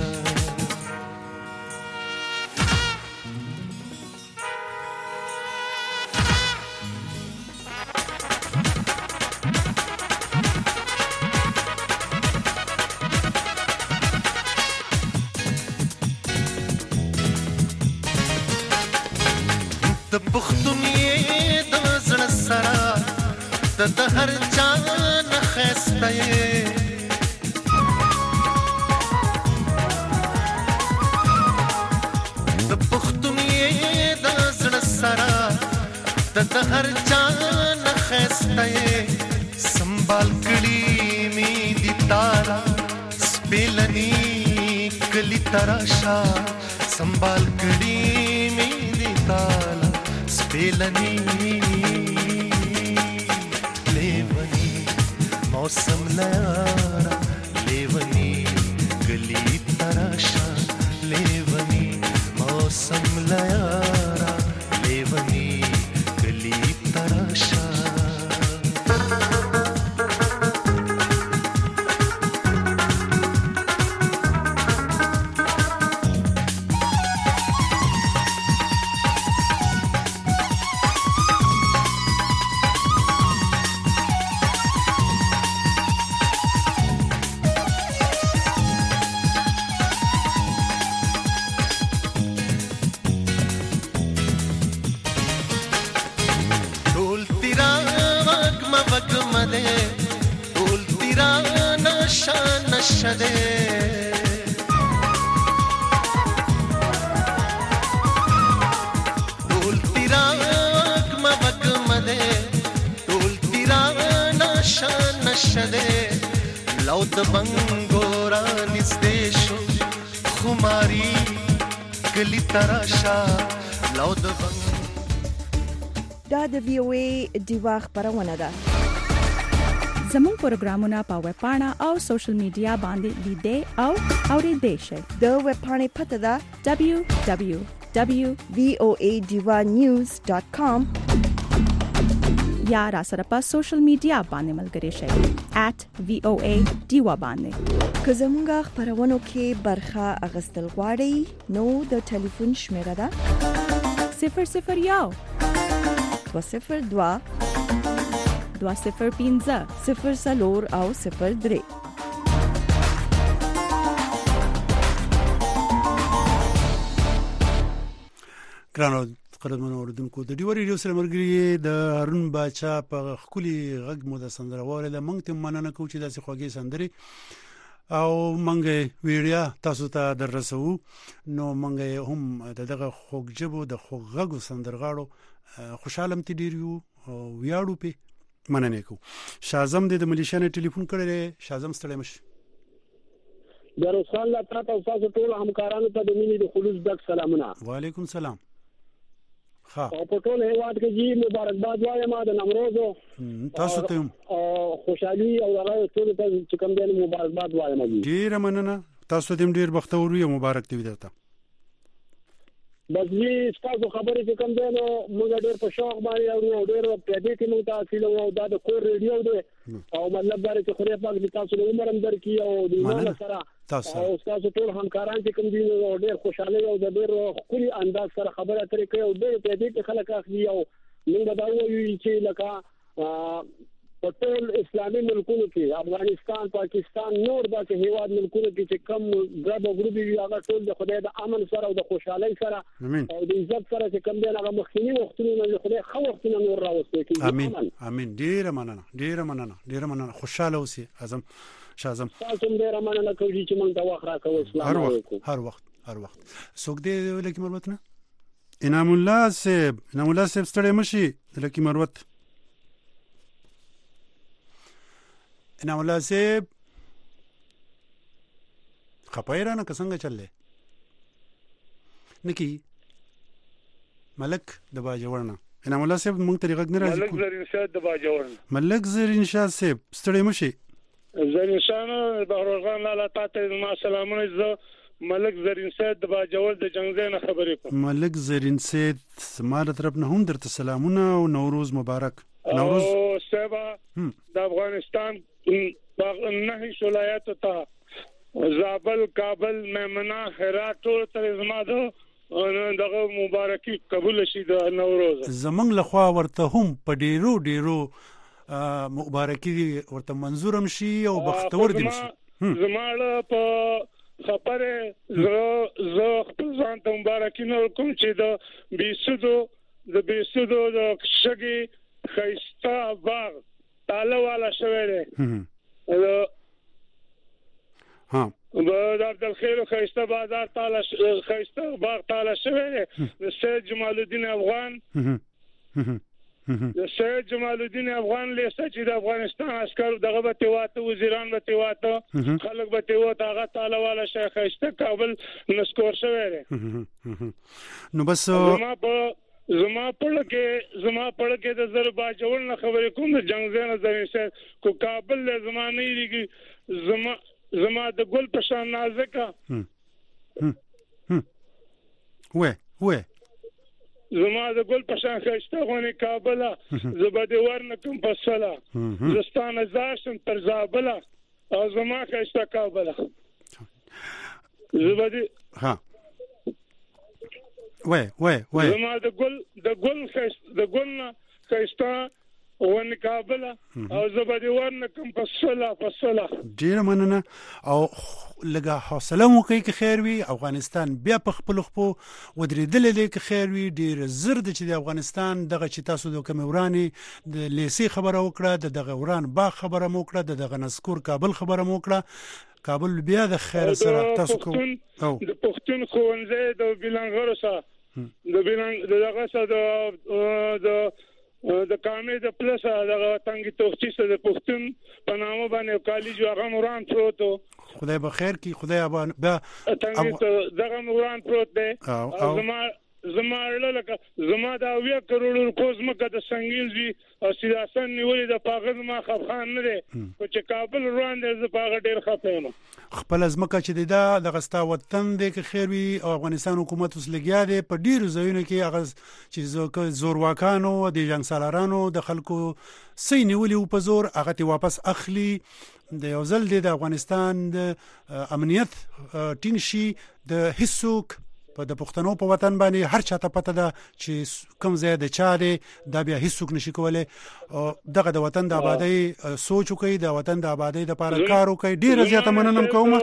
د پښتون یې د زړه سره د هر چا نه ښایسته یې د پښتون یې د زړه سره د هر چا نه ښایسته یې سنبال کړي مې دي تارا سپېلني کلي تراشا سنبال کړي مې دي تارا बेलनी लेवनी मौसम लयारा लेवनी गली तराशा लेवनी मौसम लयारा लेवनी गली तराशा. नशदे ढोल तिरा वगम वगम दे ढोल तिरा नशा नशदे लौद बंगोरा निस्देशो खुमारी गली तराशा लौद बंग. دا د وی او ای دیوا خبرونه ده. زموږ پروګرامونه په ویب پاڼه او سوشل میډیا باندې لیدئ او اورئ شئ. د ویب پاڼې پته ده دبليو دبليو دبليو ډاٹ وی او اے ډیوا نیوز ډاٹ کام یا را سره په سوشل میډیا باندې ملګري شئ ایٹ وی او اے ډیوا باندې. که زموږ خبرونو کې برخه اغستل غواړئ نو د ټلیفون شمیره ده صفر صفر یو دوه صفر دوه دوه صفر پنځه صفر څلور او صفر درې. ګرانو قدرمنو اوردونکو د ډیو ریډیو سره مرګري د هارون باچا په خولي غږ مو د سندره وره د مونږ ته مننه کوم چې داسې خوږی سندري او مونږه ویډیا تاسو ته دررسو. نو مونږه هم دغه خوږ جبو د خوږ غږ سندرغاړو خوشاله مت ډیریو ویاړو په مننه کو. شازم د ملیشانه ټلیفون کړی. شازم ستړی مش دروسان لا تاسو تاسو ټول همکارانو ته د مینې د خلوص ډک سلامونه. وعلیکم سلام. ها او په ټول هیواد کې جی مبارکباد وایم د نوروز تاسو ته خوشحالي او هغه ټول ته چې کوم دی مبارکباد وایم. ډیر مننه. تاسو ته ډیر بختور یو مبارک دی درته. بس وی تاسو خبرې چې کوم دی نو موږ ډیر په شوق باندې او ډیر په دې کې موږ تاسو له دا د کور ریډیو دی او مطلب دا چې خوري پاک دي تاسو له عمر هم درکې او د ایمان سره او تاسو ټول همکاران چې کوم دي ډیر خوشاله او د ډیر خولي انداز سره خبره اترې کوي او ډیر په دې کې خلک اخلي او موږ دا وایو چې لکه په ټول اسلامي ملکونو کې افغانستان پاکستان نور داسې هیواد ملکونو کې چې کم ګرب او ګروپ وي هغه ټول د خدای د امن سره او د خوشحالۍ سره او د عزت سره چې کم دی هغه مخکینی وختونو نه خدای خو وختونه نور راوستي. امين امين. ډیر مننه ډیر مننه ډیر مننه. خوشاله اوسئ اعظم شازم. تاسو ډیر مننه کوي چې مونږ ته وخت راکوي. اسلام علیکم. هر وخت هر وخت څوک دی لکه مروت نه انعام الله صاحب. انعام الله صاحب ستړی مشي لکه مروت. انعام الله صاحب خپایرا نه څنګه چللې نکی ملک د باجوړنا. انعام الله صاحب مونږ طریقه نه راځي. ملک زرین شاه د باجوړنا. ملک زرین شاه صاحب ستړی مشي. زرین شاه بهرغان لاله تاسو ما سلامونه. زه ملک زرین شاه د باجوړ د جنگزه نه خبرې کوم. ملک زرین شاه سماره طرف نه هم درته سلامونه او نوروز مبارک. نوروز او سبا د افغانستان نه ولایت ته زابل کابل میمنه هرات ټول تر زما دغه مبارکي قبول شي د نوروز. زمنګ لخوا ورته هم په ډیرو ډیرو مبارکي ورته منظورم شي او بختور دي شي. زماړه په خبره زه زه خپل ځان ته مبارکي نور کوم چې د بیسودو د بیسودو د شګي خيستا باغ تاله والا شوی دی. ها د عبدالخیر خيستا بازار تاله خيستا باغ تاله شوی دی. د سید جمال الدین افغان د سید جمال الدین افغان لیسته چې د افغانستان عسكر دغه به تیواته وزیران به تیواته خلک به تیواته هغه تاله والا شیخ خيستا کابل نسکور شوی دی. نو بس ما په زما پړه کې زما پړه کې د زر باجوړ نه خبرې کوم د جنگزه نه زرین شه کو کابل له زمانه یې زما زما د ګل په شان نازکه وې وې زما د ګل په شان خسته غونې کابل زبده ورنه کوم پسلا زستانه زاشم تر زابل او زما خسته کابل زبده ها وای وای وای زما د ګل د ګل خست د ګل خسته ون کابل او زبده ورنه کوم پسلا پسلا. ډیر مننه او لګه حوصله مو کوي که خیر وي. افغانستان بیا په خپل خپل ودرېدل دي که خیر وي. ډیر زر د چې د افغانستان دغه چې تاسو د کوموراني د لیسي خبره وکړه د دغه وران با خبره مو وکړه د دغه نسکور کابل خبره مو وکړه. کابل بیا د خیر سره تاسو کو او د پښتون خوونځي د بیلانغرو سره د بیلان دغه سره د د کامې د پلس دغه تنګي توختي سره د پښتون په نامه باندې کالج هغه موران پروتو. خدای به خیر کی. خدای به تنګي دغه موران پروت دی. او زما زما لکه زما دا ویا کروڑ کوز مکه د سنگین زی او سیاسن نیولې د پاغه ما خفخان نه دی چې کابل روان دی ز پاغه ډیر خفایم خپل ازمکه چې دا د غستا وطن دی که خیر وي او افغانستان حکومت اوس لګیا دی په ډیرو ځایونو کې هغه چې زورواکانو د جنگ سالارانو د خلکو سې نیولې په زور هغه تی واپس اخلي د یو ځل د افغانستان د امنیت ټینګ شي د هیڅوک په د پښتنو په وطن باندې هر چاته پته ده چې کوم ځای د چا دی دا بیا هیڅوک نشي کولی دغه د وطن د آبادۍ سوچ وکړي د وطن د آبادۍ دپاره کار وکړي ډېره زیاته مننه کوم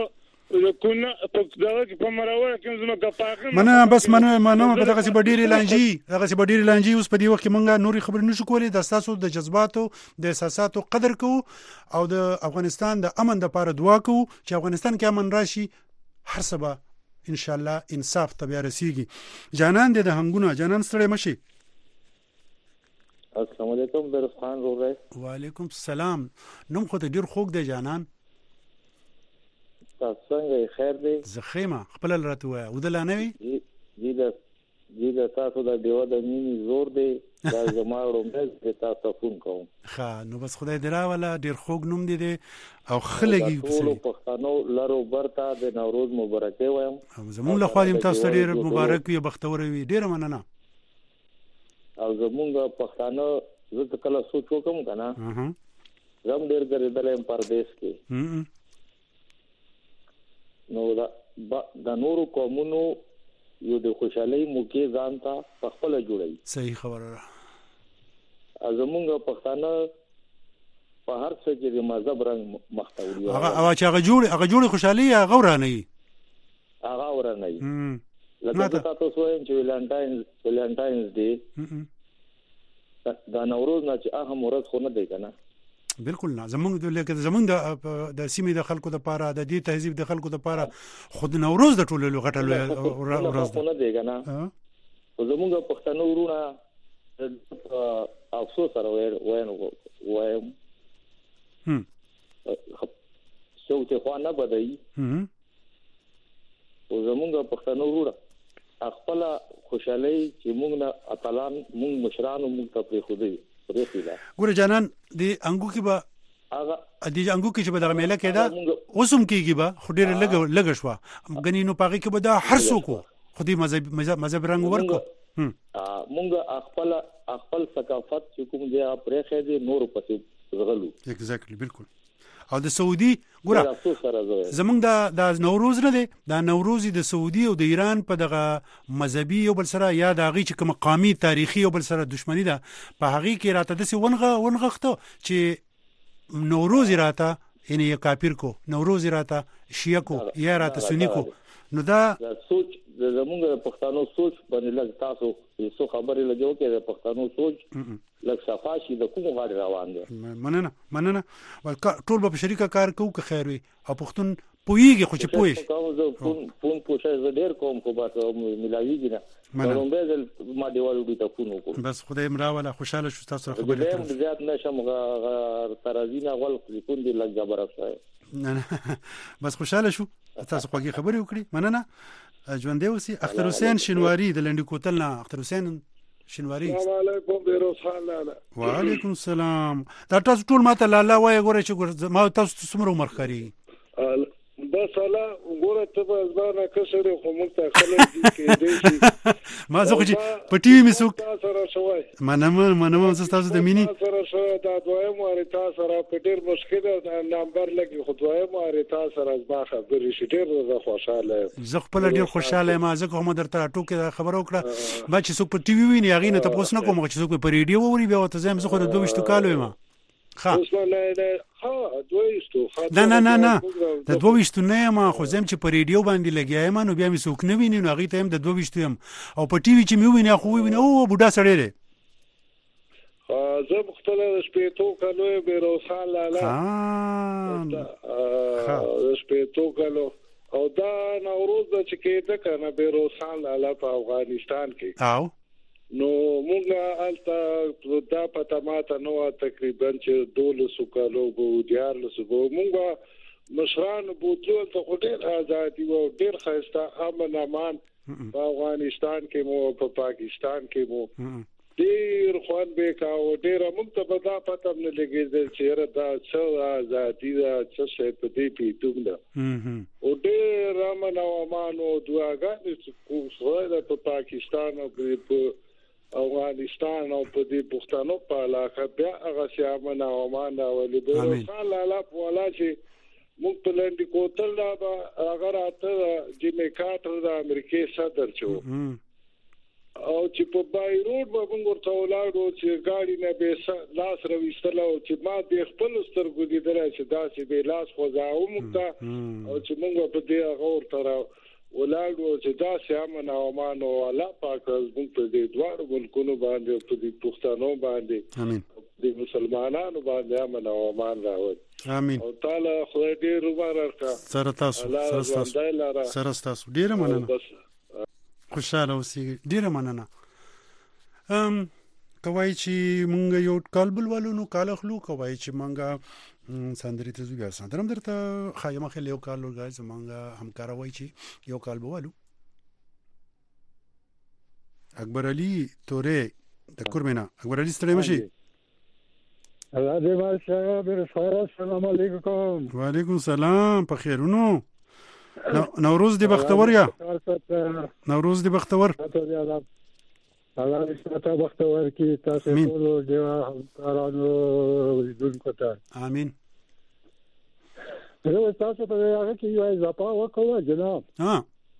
مننه بس مننه مننه په دغسې به ډېرې لانجې دغسې به ډېرې لانجې اوس په دې وخت کې موږ نورې خبرې نشو کولی د ستاسو د جذباتو د احساساتو قدر کوو او د افغانستان د امن دپاره دعا کوو چې افغانستان کې امن راشي هر څه به ان شاء الله انصاف ته بیا رسیږي جانان دې د هنګونه جانان ستړی مشي السلام علیکم بیروز خان رو رہے وعلیکم السلام نوم خو ته ډیر خوږ دی جانان تاسو څنګه خیر دی زخیمه خپل راته وای او دلانوي جی دا جی دا تاسو د دیو د مینی زور دی دا زماړو مې تاسو فون کوم ښه نو بس خدای درا ولا ډیر خوږ نوم دی دی او خلګي ټول پښتنو لارو برتا د نوروز مبارکي وایم زموږ له خوا دې تاسو ډیر مبارک وي بختور وي ډیر مننه او زموږ پښتنو زه کله سوچ وکم کنه زم ډیر ګرځیدل پردیس کې نو دا د نورو قومونو یو د خوشحالي موکي ځان ته په خپل جوړي صحیح خبره را زمونږ پښتانه په هر څه کې د مذهب رنګ مختوري هغه هغه چې هغه جوړ هغه جوړ خوشحالي هغه ورانه وي هغه ورانه وي لکه تاسو وایم چې ویلنټاینز ویلنټاینز ډے دا نوروز نه چې هغه مرز خو نه دی کنه بالکل نه زمونږ لکه زمونږ د د سیمې د خلکو لپاره د دې تهذیب د خلکو لپاره خود نوروز د ټولو غټه ورځ ده نه دی کنه زمونږ پښتنو ورونه افسوس سره وایم وایم هم څو ته خو نه بدای هم زمونږ پښتنو ورونه خپل خوشالۍ چې موږ نه اتلان موږ مشرانو موږ ته پرې خو دی ګوره جانان د انګو کې به هغه د انګو کې چې به دغه میله کېده اوسم کېږي به خو ډېره لږه لږه شوه ګنې نو په هغې کې به دا هر څوک و خو دې مذهب رنګ ورکړو موږ خپل خپل ثقافت چې کوم دی پرېښی دی نورو پسې ځغلو اګزیکټلی بالکل او د سعودي ګوره زمونږ د نوروز نه دی دا نوروز د سعودي او د ایران په دغه مذهبي یو بل سره یا د هغې چې کوم قامي تاریخي یو بل سره دښمني ده په هغې کې راته داسې ونغه ونغښته چې نوروز یې راته یعنې یې کافر کو نوروز یې راته شیعه کو یا راته سني کو نو دا سوچ زمونږ د پښتنو سوچ باندې لږ تاسو څو خبرې لګو کې د پښتنو سوچ لږ صفا شي د کوم غاړې روان دی مننه مننه ټول به په شریکه کار کوو که خیر وي او پښتون پوهېږي خو چې پوه شي فون پوښه زه ډېر کوم خو بس ملاویږي نه لومبی ځل ما دیوال وډي ته فون وکړو بس خدای مې راوله خوشحاله شو تاسو سره خبرې کوم زیات نشم ترازی نه غول فون دی لږ جبر شوی نه نه بس خوشحاله شو تاسو خوږې خبرې وکړي مننه ژوندی اوسئ اختر حسین شینواري د لنډي کوتل نه اختر حسین شینواري السلام علیکم بیروز خان لاله وعلیکم السلام دا تاسو ټول ماته لاله وایي ګوره چې ما تاسو څومره عمر ښکاري بس الله ګوره ته به ځبانه کسره خو موږ ته خلک دي کې دی ما زه خو چې په ټي وي مې څوک سره شوی منم منم زه تاسو د مینی سره شوی دا دویم واري تاسو سره په ډېر مشکل نمبر لګي خو دویم واري تاسو سره ځبا خبرې شي ډېر زه خوشاله زه خپل ډېر خوشاله ما زه کوم درته ټوکې خبر وکړه ما چې څوک په ټي وي ویني هغه نه تاسو نه کوم چې څوک په ریډیو ووري بیا ته زم زه خو د دوه وشتو کالو یم ها نه نه نه نه د دوه وشتو نه یم خو زم چې په ریډیو باندې لګیایم نو بیا مې څوک نه ویني نو هغه ته هم د دوه وشتو یم او په ټي وي چې مې ویني خو ویني او بوډا سړی دی زه خپل شپېتو کالو بیروز خان لاله شپېتو کالو او دا نوروز د چې کېده کنه بیروز خان لاله په افغانستان کې او نو موږ الته دا پته ماته نو تقریبا چې دولسو کالو وو دیارلسو وو موږ مشران بوتلو ته خو ډېر آزادي وو ډېر ښایسته امن امان په افغانستان کې مو په پاکستان کې مو ډیر خوان به کاو ډیر موږ ته به دا پته نه لګیږي چې را دا څو آزادي دا څه څه په دې پیټوم ده او ډیر رامن او مانو دعاګانې چې خو په پاکستان او په افغانستان او په دې پښتنو په علاقه بیا هغه سیامن او مان او لیبرال لاله په ولا چې موږ په لندې کوتل دا هغه راته جیمي کارټر د امریکای صدر شو او چې په بایروډ به موږ ورته ولاړو چې ګاډي نه به لاس راويستل او چې ما د خپل سترګو لیدل چې داسې به لاس خوځاو موږ او چې موږ په دې هغه ورته ولاړو چې داسې امن او امان او الله پاک موږ په دې دوه ملکونو باندې په دې پښتنو باندې امين د مسلمانانو باندې امن او امان راوړي امين او تعالی خدای دې روبارکا سره تاسو سره تاسو سره تاسو ډیره مننه خوشاله اوسئ ډیره مننه ام کوي چې مونږ یو کال بل ولونو کال خلو کوي چې مونږه ساندري ته زویا ساندرم درته خایمه خل یو کال ورغای زمونږه همکار وای چې یو کال بولو اکبر علي تورې د کورمنا اکبر علي ستړي مشي الله دې ماشه برساره السلام علیکم وعلیکم السلام په خیرونو نوروز دی بختور یا نوروز دی بختور الله دې ستاسو بختور کی تاسو ټول دیوا همکارانو لیدونکو ته امين نو تاسو په هغه کې یو اضافه وکړه جناب ها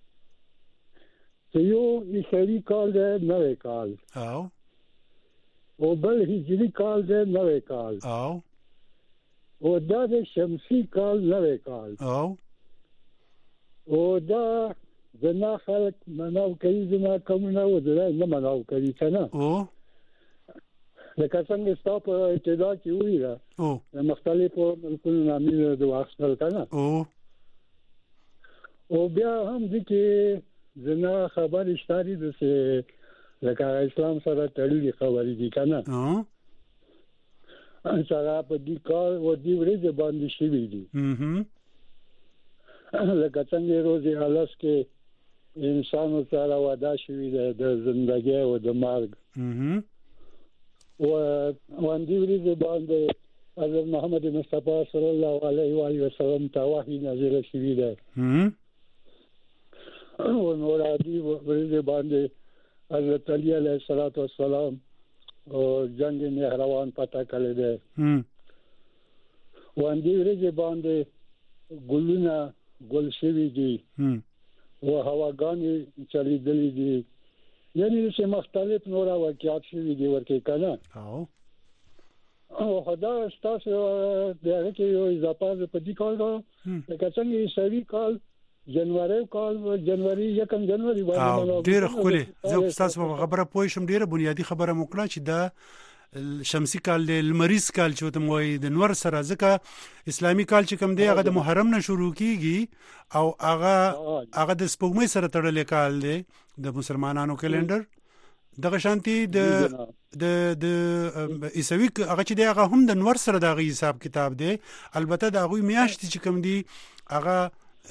چې یو هجري کال دی نوې کال او او بل هجري کال دی نوې کال او او دا د شمسي کال نوې کال او او دا زنا خلق مناو کوي زنا کومه و دا نه مناو کوي کنه او لکه څنګه ستاسو په ابتدا کې وی دا او د مختلفو ملکونو نامې د واخصل کنه او او بیا هم د کې زنا خبر اشتاري د څه لکه اسلام سره تړلې خبرې دي کنه ها ان سره په دې کار و دې ورځ باندې شي دي هم لکه څنګه روزي حالس کې انسان سره وعده شوی دی د ژوندۍ او د مرګ هم و وندې ورځ باندې حضرت محمد مصطفی صلی الله علیه و آله وسلم ته وحی نازل شوی دی هم او نور عادي ورځ باندې حضرت علی علیه السلام او جنگ نهروان پتا کړی دی هم وندې ورځ باندې ګلونه ګل شوی دي هم او هواګانې چلیدلې دي یعنی چې مختلف نور واقعات شوی دي ورته کنه او او خدا ستاسو دغه کې یو اضافه په دې کال دا لکه څنګه سوي کال جنوري کال جنوري یکم جنوري باندې ډیر خولي زه تاسو په خبره پوه شم ډیره بنیادی خبره موکړه چې دا شمسی کال د المریز کال چې تم وای د نور سره ځکه اسلامي کال چې کوم دی هغه د محرم نه شروع کیږي او هغه هغه د سپوږمۍ سره تړلې کال دی د مسلمانانو کلندر دغه شانتي د د د عیسوي هغه چې دی هغه هم د نور سره د حساب کتاب دی البته د هغه میاشت چې کوم دی هغه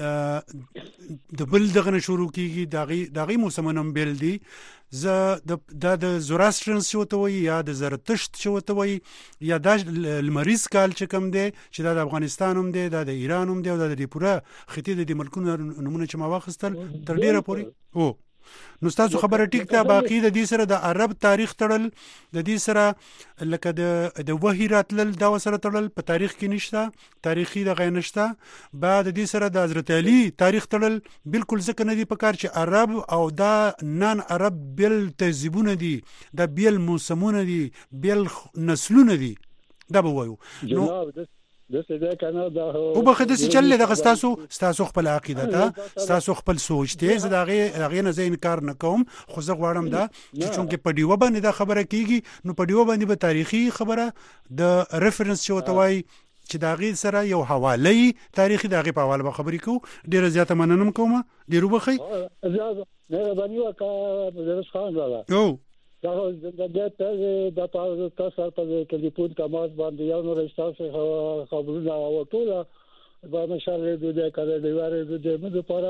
د بل دغه شروع کیږي دغه دغه موسمونم بیل دي ز د د زوراسترنس شو ته وي یا د زرتشت شو ته وي یا د المریز کال چې کوم دی چې د افغانستان هم دی د ایران هم دی او د پوره خطې د ملکونو نمونه چې ما واخستل تر ډیره پوري او نو تاسو خبره ټیک ته باقی د دې سره د عرب تاریخ تړل د دې سره لکه د د وحی راتل دا سره تړل په تاریخ کې نشته تاریخي د غیر نشته بعد د دې سره د حضرت علی تاریخ تړل بالکل ځکه نه دی په کار چې عرب او دا نن عرب بل تهذیبونه دي د بیل موسمونه دي بیل نسلونه دي دا به وایو نو د څه ده کنه دا او به خدای چې چلې د تاسو تاسو خپل عقیده ته تاسو خپل سوچ ته زداغه هغه نه زین کار نکوم خو زه غواړم دا چې چونکه په دیو باندې دا خبره کیږي نو په دیو باندې به تاریخي خبره د ریفرنس شو توای چې داغه سره یو حواله تاریخي داغه په حواله خبرې کو ډیره زیاته مننم کوم ډیرو بخي اجازه نه باندې وکړه درس خان راځه او دا د دې ته د تاسو تاسو په ټلیفون تماس باندې یو نور تاسو خبرونه او ټول به مشاله د دې کړه د واره د دې مده لپاره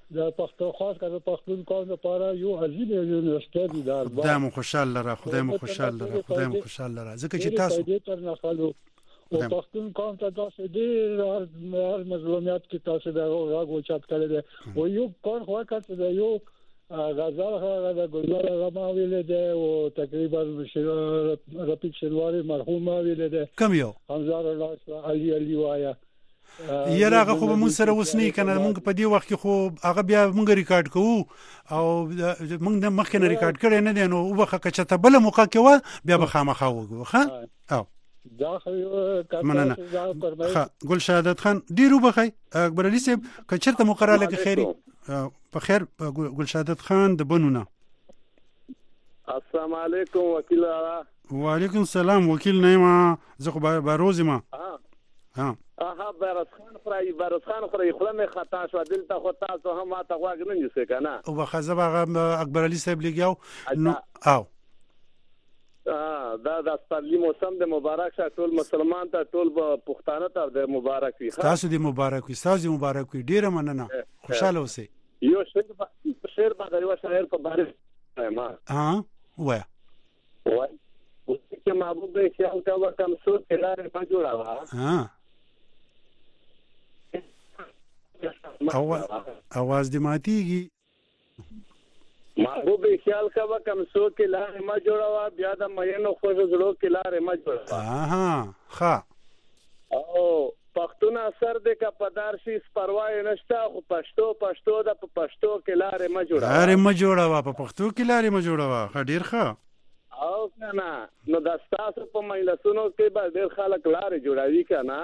د پښتونخوا د پښتون قوم لپاره یو عظیم یونیورسيټي دی دا خدای مو خوشاله لره خدای مو خوشاله لره خدای مو خوشاله لره ځکه چې تاسو دې تر نه خلو او پښتون قوم ته تاسو دې هر مظلومیت کې تاسو دا راغو چات کړل دي او یو کار وکړ دا یو غزل هغه د ګلزار غما ویل دي او تقریبا رپیک شنواری مرحوم ویل دي کوم یو حمزه الله علي علي وایا یاره هغه خو مونږ سره وسنی کنه مونږ په دې وخت کې خو هغه بیا مونږ ریکارډ کوو او مونږ نه مخکې نه ریکارډ کړی نه دی نو وبخه که چته بل موقع کې و بیا به خامخا وګو ښه او دا خو مننه ښه ګل شهادت خان ډیر وبخی اکبر علي صاحب که چېرته مقرره لکه خیری په خیر ګل شهادت خان د بنونه السلام علیکم وکیل وعلیکم السلام وکیل نیما زه خو باروز ما ها اها برس خان خړای برس خان خړای خلمه خطا شو دلته خو تاسو هم ما ته واګ نه نیسه کنه او بخزه هغه اکبر علي صاحب لګیاو نو او اه دا د ستړي موسم د مبارک شه ټول مسلمان ته ټول پښتانه ته د مبارک وي تاسو د مبارک وي تاسو مبارک وي ډیره مننه خوشاله اوسئ یو شعر شعر به یو شاعر په باره ما ها وای وای چې محبوب خیال کا وکم سو تلاره په جوړا ها اواز دی ماتیږي محبوب خیال کا وکم سو کې لارې ما جوړوا بیا د مینو خوږ زړه کې لارې ما جوړوا اها ښه او پښتون اثر د کا پدار شي پروای نشتا خو پښتو پښتو د پښتو کې لارې ما جوړوا لارې ما جوړوا په پښتو کې لارې ما جوړوا ښه ډیر ښه او کنه نو د تاسو په مجلسونو کې به ډیر خلک لارې جوړاوي کنه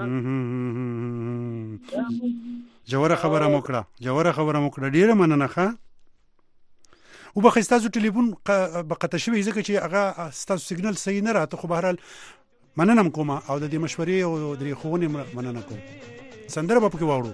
جوړه خبره موکړه جوړه خبره موکړه ډیره مننه ښه او به خستازو ټلیفون بقته شوی ځکه چې هغه ستاسو سیګنل صحیح نه راته خو بهرحال مننه کوم او د دې مشورې او د خوونه مننه کوم سندره په کې واړو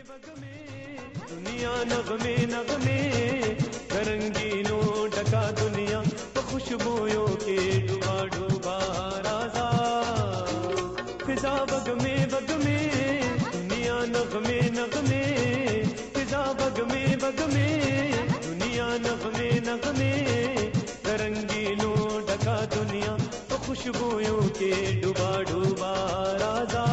دنیا نغمه نغمه رنگینو ډکا دنیا په خوشبويو کې ډوبا ډوبا رازا فضا بغمه بغمه دنیا نغمه نغمه فضا بغمه بغمه دنیا نغمه نغمه رنگینو ډکا دنیا په خوشبويو کې ډوبا ډوبا رازا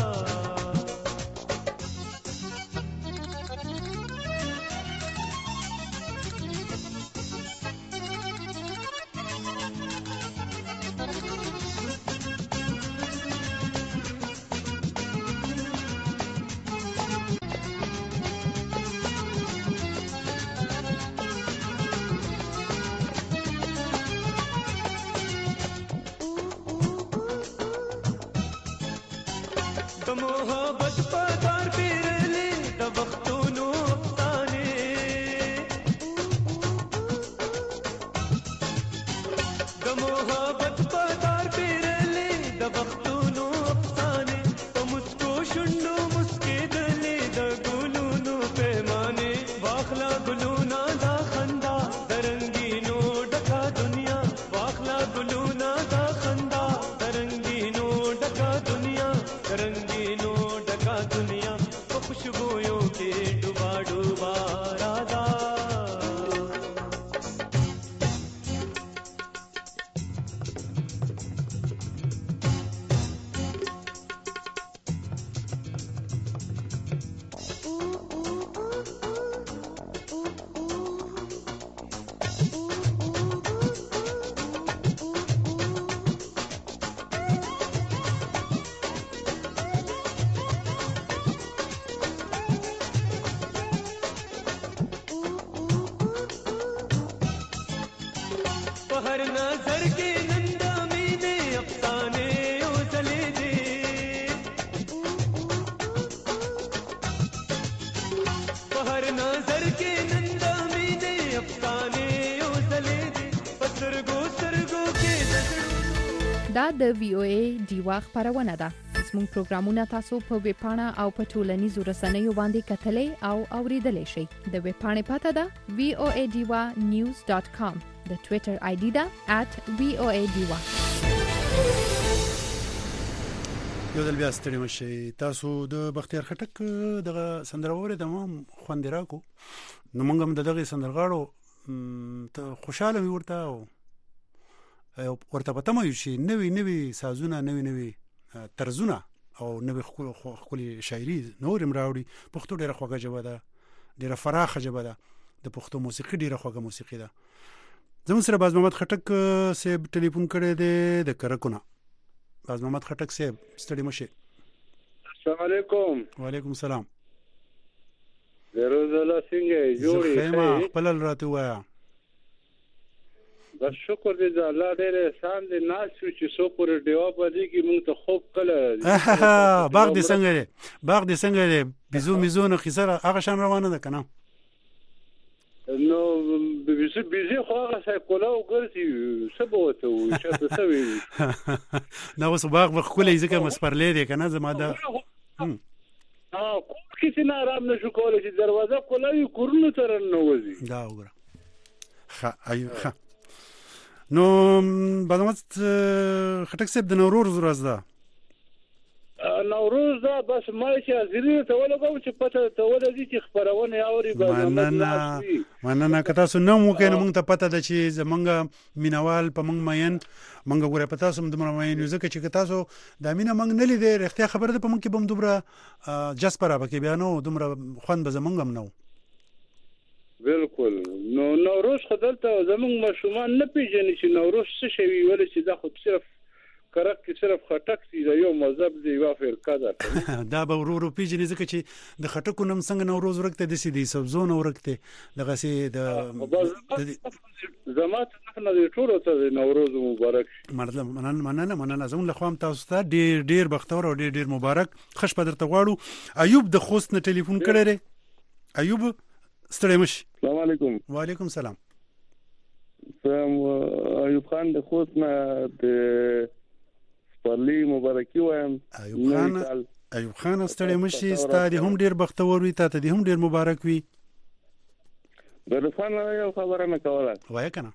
دا د وی او ای دیوا خبرونه ده. زموږ پروګرامونه تاسو په ویب پاڼه او په ټولنیزو رسنیو باندې کتلې او اوریدلې شئ. د ویب پاڼې پته ده وی او ای دیوا نیوز ډاټ کام. د ټوئیټر آی ډي ده ات وی او ای دیوا. یو ځل بیا ستړي مشي. تاسو د بختیار خټک دغه سندره وره د ما خوند راکو نو موږ هم دغه سندرغاړو ته خوشاله وي ورته او ورته پته مې شي نوې نوې سازونه نوې نوې طرزونه او نوې خولي شاعري نور هم راوړي. پښتو ډیره خوږه ژبه ده, ډیره فراخه ژبه ده, د پښتو موسیقي ډیره خوږه موسیقي ده. زموږ سره باز محمد خټک صاحب ټلیفون کړی دی د کرکونه. باز محمد خټک صاحب ستړي مشه. السلام علیکم. وعلیکم السلام. زروز الله څنګه جوړی؟ خیمه خپل راته وایا. بس شکر دې الله ډېر احسان دې ناز چې سو پر دیوا باندې کې مونږ ته خوب کله. باغ دې څنګه دی؟ باغ دې څنګه دی؟ بيزو میزو نه خسره هغه شان روانه ده کنه؟ نو بيزو بيزو خو هغه سایکولا او ګرځي سبوته و چې څه وی. نو اوس باغ بخولې ځکه مسپرلې دی کنه زما دا. ها کسی نه آرام نشو کولای چې دروازه کولای کورونو تر نه وځي. دا وګوره. ښه ایو ښه. نو بادامت خټک صاحب د نوروز ورځ ده. نوروز ده بس ما چې ازری ته ولګو چې پته ته ولګي چې خبرونه اوري مننه مننه که تاسو نو مو کنه مونږ ته پته ده چې زمونږ مینوال په مونږ مین مونږ ګوره پتا سم د مین ځکه چې تاسو د مینه مونږ نه لیدې رښتیا خبره ده په مونږ کې بم دومره جسپره پکې بیانو دومره خوان به زمونږ هم نو. بالکل. نو نوروز خدلته زمونږ مشومان نه پیژني چې نوروز څه شوی ولې چې دا خو صرف کرک کې صرف خټک دی یو مذهب دی یو فرقه ده. دا به ورورو پیژني ځکه چې د خټکو نم څنګه نوروز ورکته د سي دي سبزونه ورکته دغه سي د زمات نه د ټولو ته نوروز مبارک. مننه مننه مننه زمون له خوام تاسو ته ډیر ډیر بختور او ډیر ډیر مبارک. خوش په درته غواړو. ایوب د خوست نه ټلیفون کړی دی. ایوب ستړي مش. السلام علیکم. وعلیکم السلام. سلام ایوب خان د خوست نه د پرلی مبارکي وایم. ایوب خان ایوب خان ستړي مشي ستاره هم ډیر بختور وي ته ته هم ډیر مبارک وي. ورفان یو خبره نه کوله. وای کنه.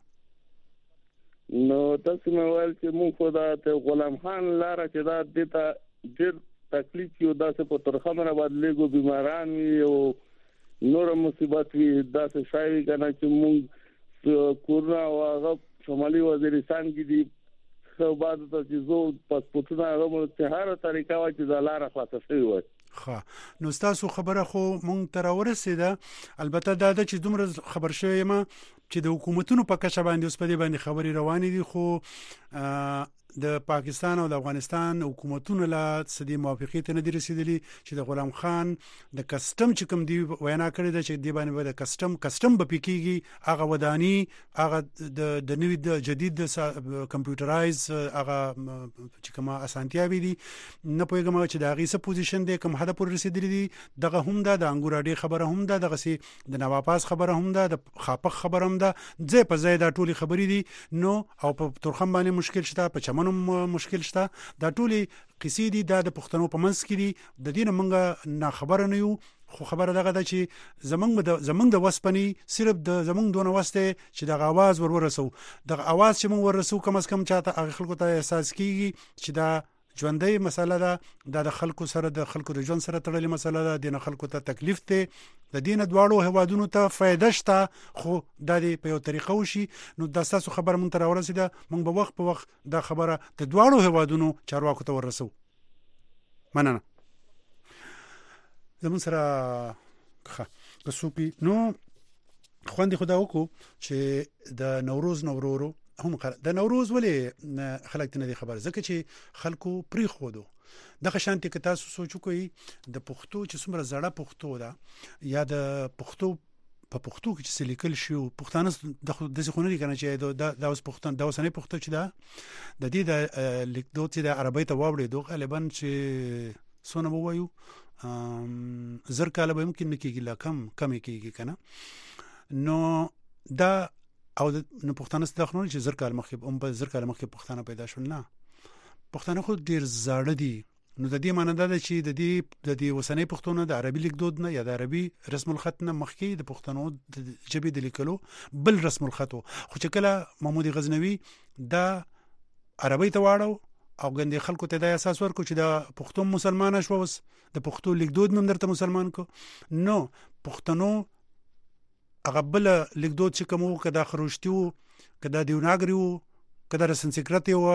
نو تاسو مې ویل چې مونږ خدا ته غلام خان لاره چې دا دته ډیر تکلیف یو داسې په ترخه باندې بدلېګو بیماران وي او نور مصیبت وي داسې شایي کنه چې مونږ کورونا او هغه شمالي وزیرستان کې دي خو بعد ته چې زو پاسپورتونه هغه ته هر طریقه وا چې د لار خلاص شوی وي. ښه نو تاسو خبره خو مونږ تر ورسېده. البته دا د چې دومره خبر شوی ما چې د حکومتونو په کچه باندې اوس په دې باندې خبري روانې دي خو د پاکستان او د افغانستان حکومتونو لا سدي موافقت نه دي رسیدلي چې د غلام خان د کسٹم چې کوم دی وینا کړی د چې دی باندې د کسٹم کسٹم به پکېږي هغه ودانی هغه د د نوې د جدید کمپیوټرایز هغه چې کومه اسانتیاوي دي نه پوهیږم چې دا غي څه پوزیشن دی کوم هدا پر رسیدلي دي دغه هم دا د انګوراډي خبره هم دا دغه سي د نواپاس خبره هم دا د خاپخ خبره هم دا ځې په ځای دا ټولي خبرې دي نو او په ترخم باندې مشکل شته په چمن مشکل شته دا ټولي قصې دي دا د پښتنو په منځ کې دي د دین منګه نه خبر نه یو خو خبره دغه ده چې زمنګ د زمنګ د وسپنی صرف د زمنګ دونه وسته چې د आवाज ور ورسو د आवाज چې مونږ ورسو کم از کم چاته هغه خلکو ته احساس کیږي چې دا ژوندۍ مسله ده د خلکو سره د خلکو د ژوند سره تړلې مسله ده د خلکو ته تکلیف ته د دین دواړو هوادونو ته فائدہ شته خو د دې په یو طریقه وشي نو د تاسو خبر مونږ تر ورسېده مونږ به وخت په وخت دا خبره د دواړو هوادونو چارواکو ته ورسو. مننه. زمون سره ښه کسوپی نو خوندې خدا وکړو چې د نوروز نورورو هم د نوروز ولې خلک نه دي خبر ځکه چې خلکو پری خودو د خشانتي که تاسو سوچو کوي د پښتو چې څومره زړه پښتو ده یا د پښتو په پښتو کې چې لیکل شي پښتانه د د خونري کنه چې د اوس پښتون د اوسنۍ پښتو چې ده د دې د لیکدود چې د عربی ته واوړي دوه غالبا چې سونه وایو زر کاله به ممکن نکېږي لا کم کم کېږي کنه نو دا او نو پښتانه ستاسو خنول چې زر کال مخکې هم په زر کال مخکې پښتانه پیدا شول نه پښتانه خو ډیر زاړه دي نو د دې معنی دا ده چې د دې د دې وسنۍ پښتون د عربي لیکدود نه یا د عربي رسم الخط نه مخکې د پښتنو د جبې د لیکلو بل رسم الخط خو چې کله محمود غزنوي دا عربي ته واړو او ګندې خلکو ته د اساس ورکو چې د پښتون مسلمان شو وس د پښتو لیکدود مم درته مسلمان کو نو پښتنو هغه بل لیکدود چې کومو کدا خروشتي وو کدا دیوناګری وو کدا رسنسکرت یو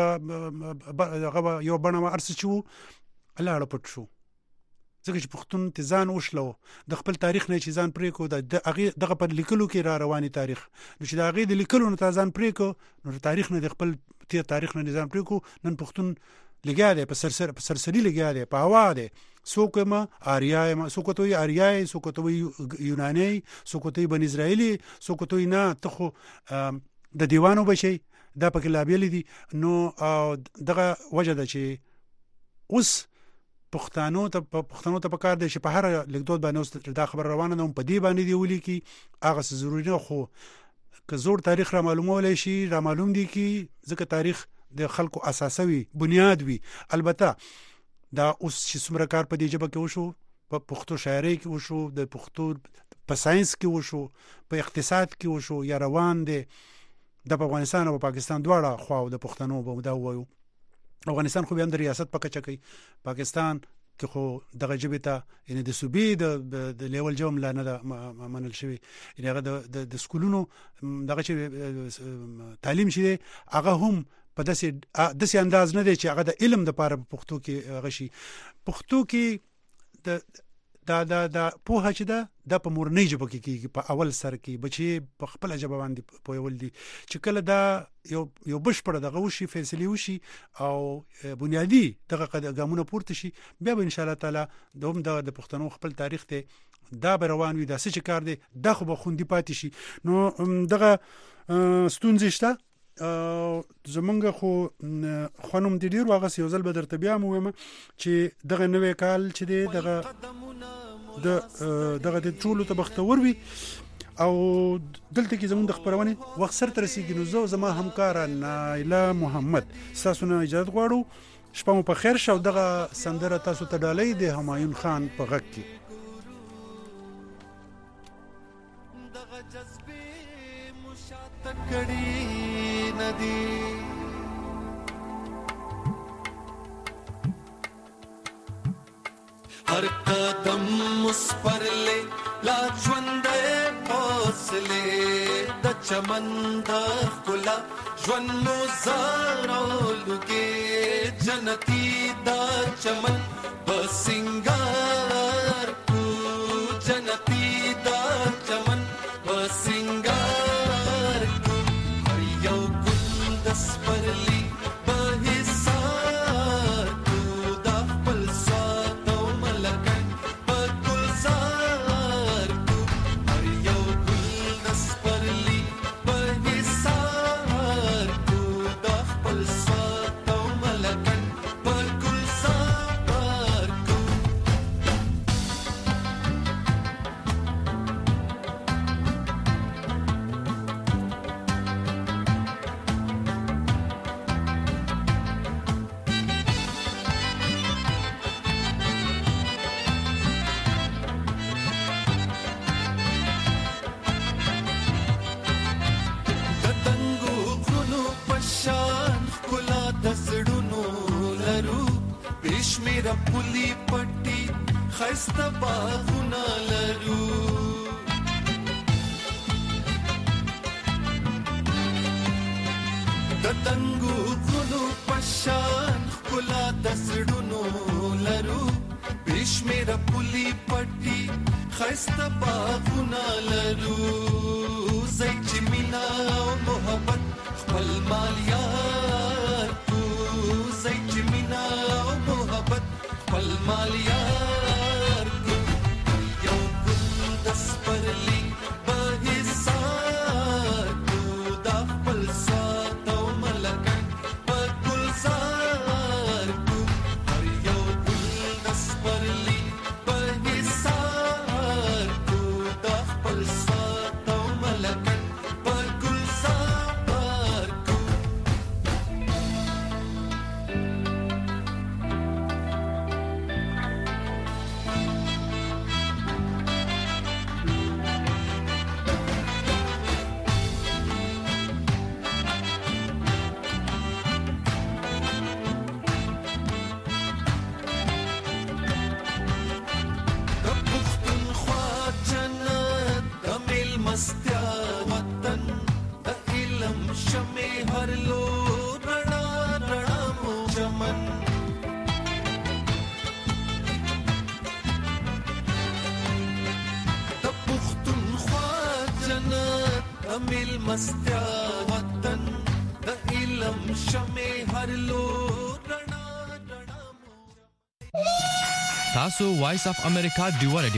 هغه یو بڼه ارس چو الله اړه پټ شو ځکه چې پښتون تزان وشلو د خپل تاریخ نه چې ځان پرې کو د هغه دغه پر لیکلو کې را رواني تاریخ نو چې د هغه د لیکلو نه ځان پرې کو نو تاریخ نه د خپل تیر تاریخ نه ځان پرې کو نن پښتون لګیا دی په سرسر په سرسری لګیا دی په هوا دی څوک ما آریای ما څوک ته آریای څوک ته یوناني څوک ته بن اسرائیلی څوک ته نه ته د دیوانو بشي دا پکې لابل دي نو دغه وجه ده چې اوس پښتنو ته پښتنو ته پکار دی چې په هر لیکدود باندې دا خبر روانه ده په دې باندې دی ولي کی هغه ضروري نه خو که زور تاریخ را معلومول شي را معلوم دي کی ځکه تاریخ د خلکو اساسوي بنیاد وي البته دا اوس چې څومره کار په دې جبه کې وشو په پښتو شاعري کې وشو د پښتو په ساينس کې وشو په اقتصاد کې وشو یا روان دي د افغانستان او پاکستان دواړه خواو د پښتنو به دا وایو افغانستان خو بیا د ریاست پکې چکی پاکستان کې خو دغه جبه ته یعنی د صوبې د د لیول جوم لا نه منل شوی یعنی هغه د سکولونو دغه چې تعلیم شي هغه هم په داسې داسې انداز نه دی چې هغه د علم د لپاره پښتو کې غشي پښتو کې د دا دا دا په هڅه ده د په مورنۍ ژبه کې کیږي په اول سر کې بچي په خپل ژبه باندې پویول دي چې کله دا یو یو بشپړه دغه وشي فیصله وشي او بنیادی دغه قدمونه پورته شي بیا به ان شاء الله تعالی دوم د پښتنو خپل تاریخ ته دا به روان وي دا څه کار دی دا خو به خوندي پاتې شي نو دغه ستونزې شته زمونږ خو خانم د ډیر واغس یو ځل به درته بیا مو وایم چې دغه نوې کال چې دی دغه د دغه د ټولو ته بختور وي او دلته کې زمونږ د خبرونه وخت سره ترسيږي نو زه زما همکار نایلا محمد تاسو نه اجازه غواړو شپه مو په خیر شو دغه سندره تاسو ته ډالۍ د همایون خان په غږ کې دغه جذبه مشات کړي ندی हर कदम उस पर ले ला ژوندې حوصله د چمن د ښکلا ژوند زارولږي جنتی دا چمن بسنګار کو جنتی دا چمن بسنګار کو هر یو ګل د سپرلی په حساب کو د خپل मेरा पुली पट्टी खस्ता बागुना लरू दतंगु गुनु पशान कुला दसडुनु लरू बिश मेरा पुली पट्टी खस्ता बागुना लरू सच मिना मोहब्बत खपल मालियार को सच मिना मोहब्बत खपल मालियार को यो गुल दस परली बहिसार को दा खपल सात ओ मलकन पर गुलजार को हर यो गुल दस परली बहिसार को दा खपल सात ओ मलकन पर गुलजार को مستیا وطن د علم شمه هر لو رڼا رڼا مو چمن د پښتونخوا جنت امیل مستیا وطن د علم شمه هر لو رڼا رڼا مو تاسو وایس اف امریکا ډیوال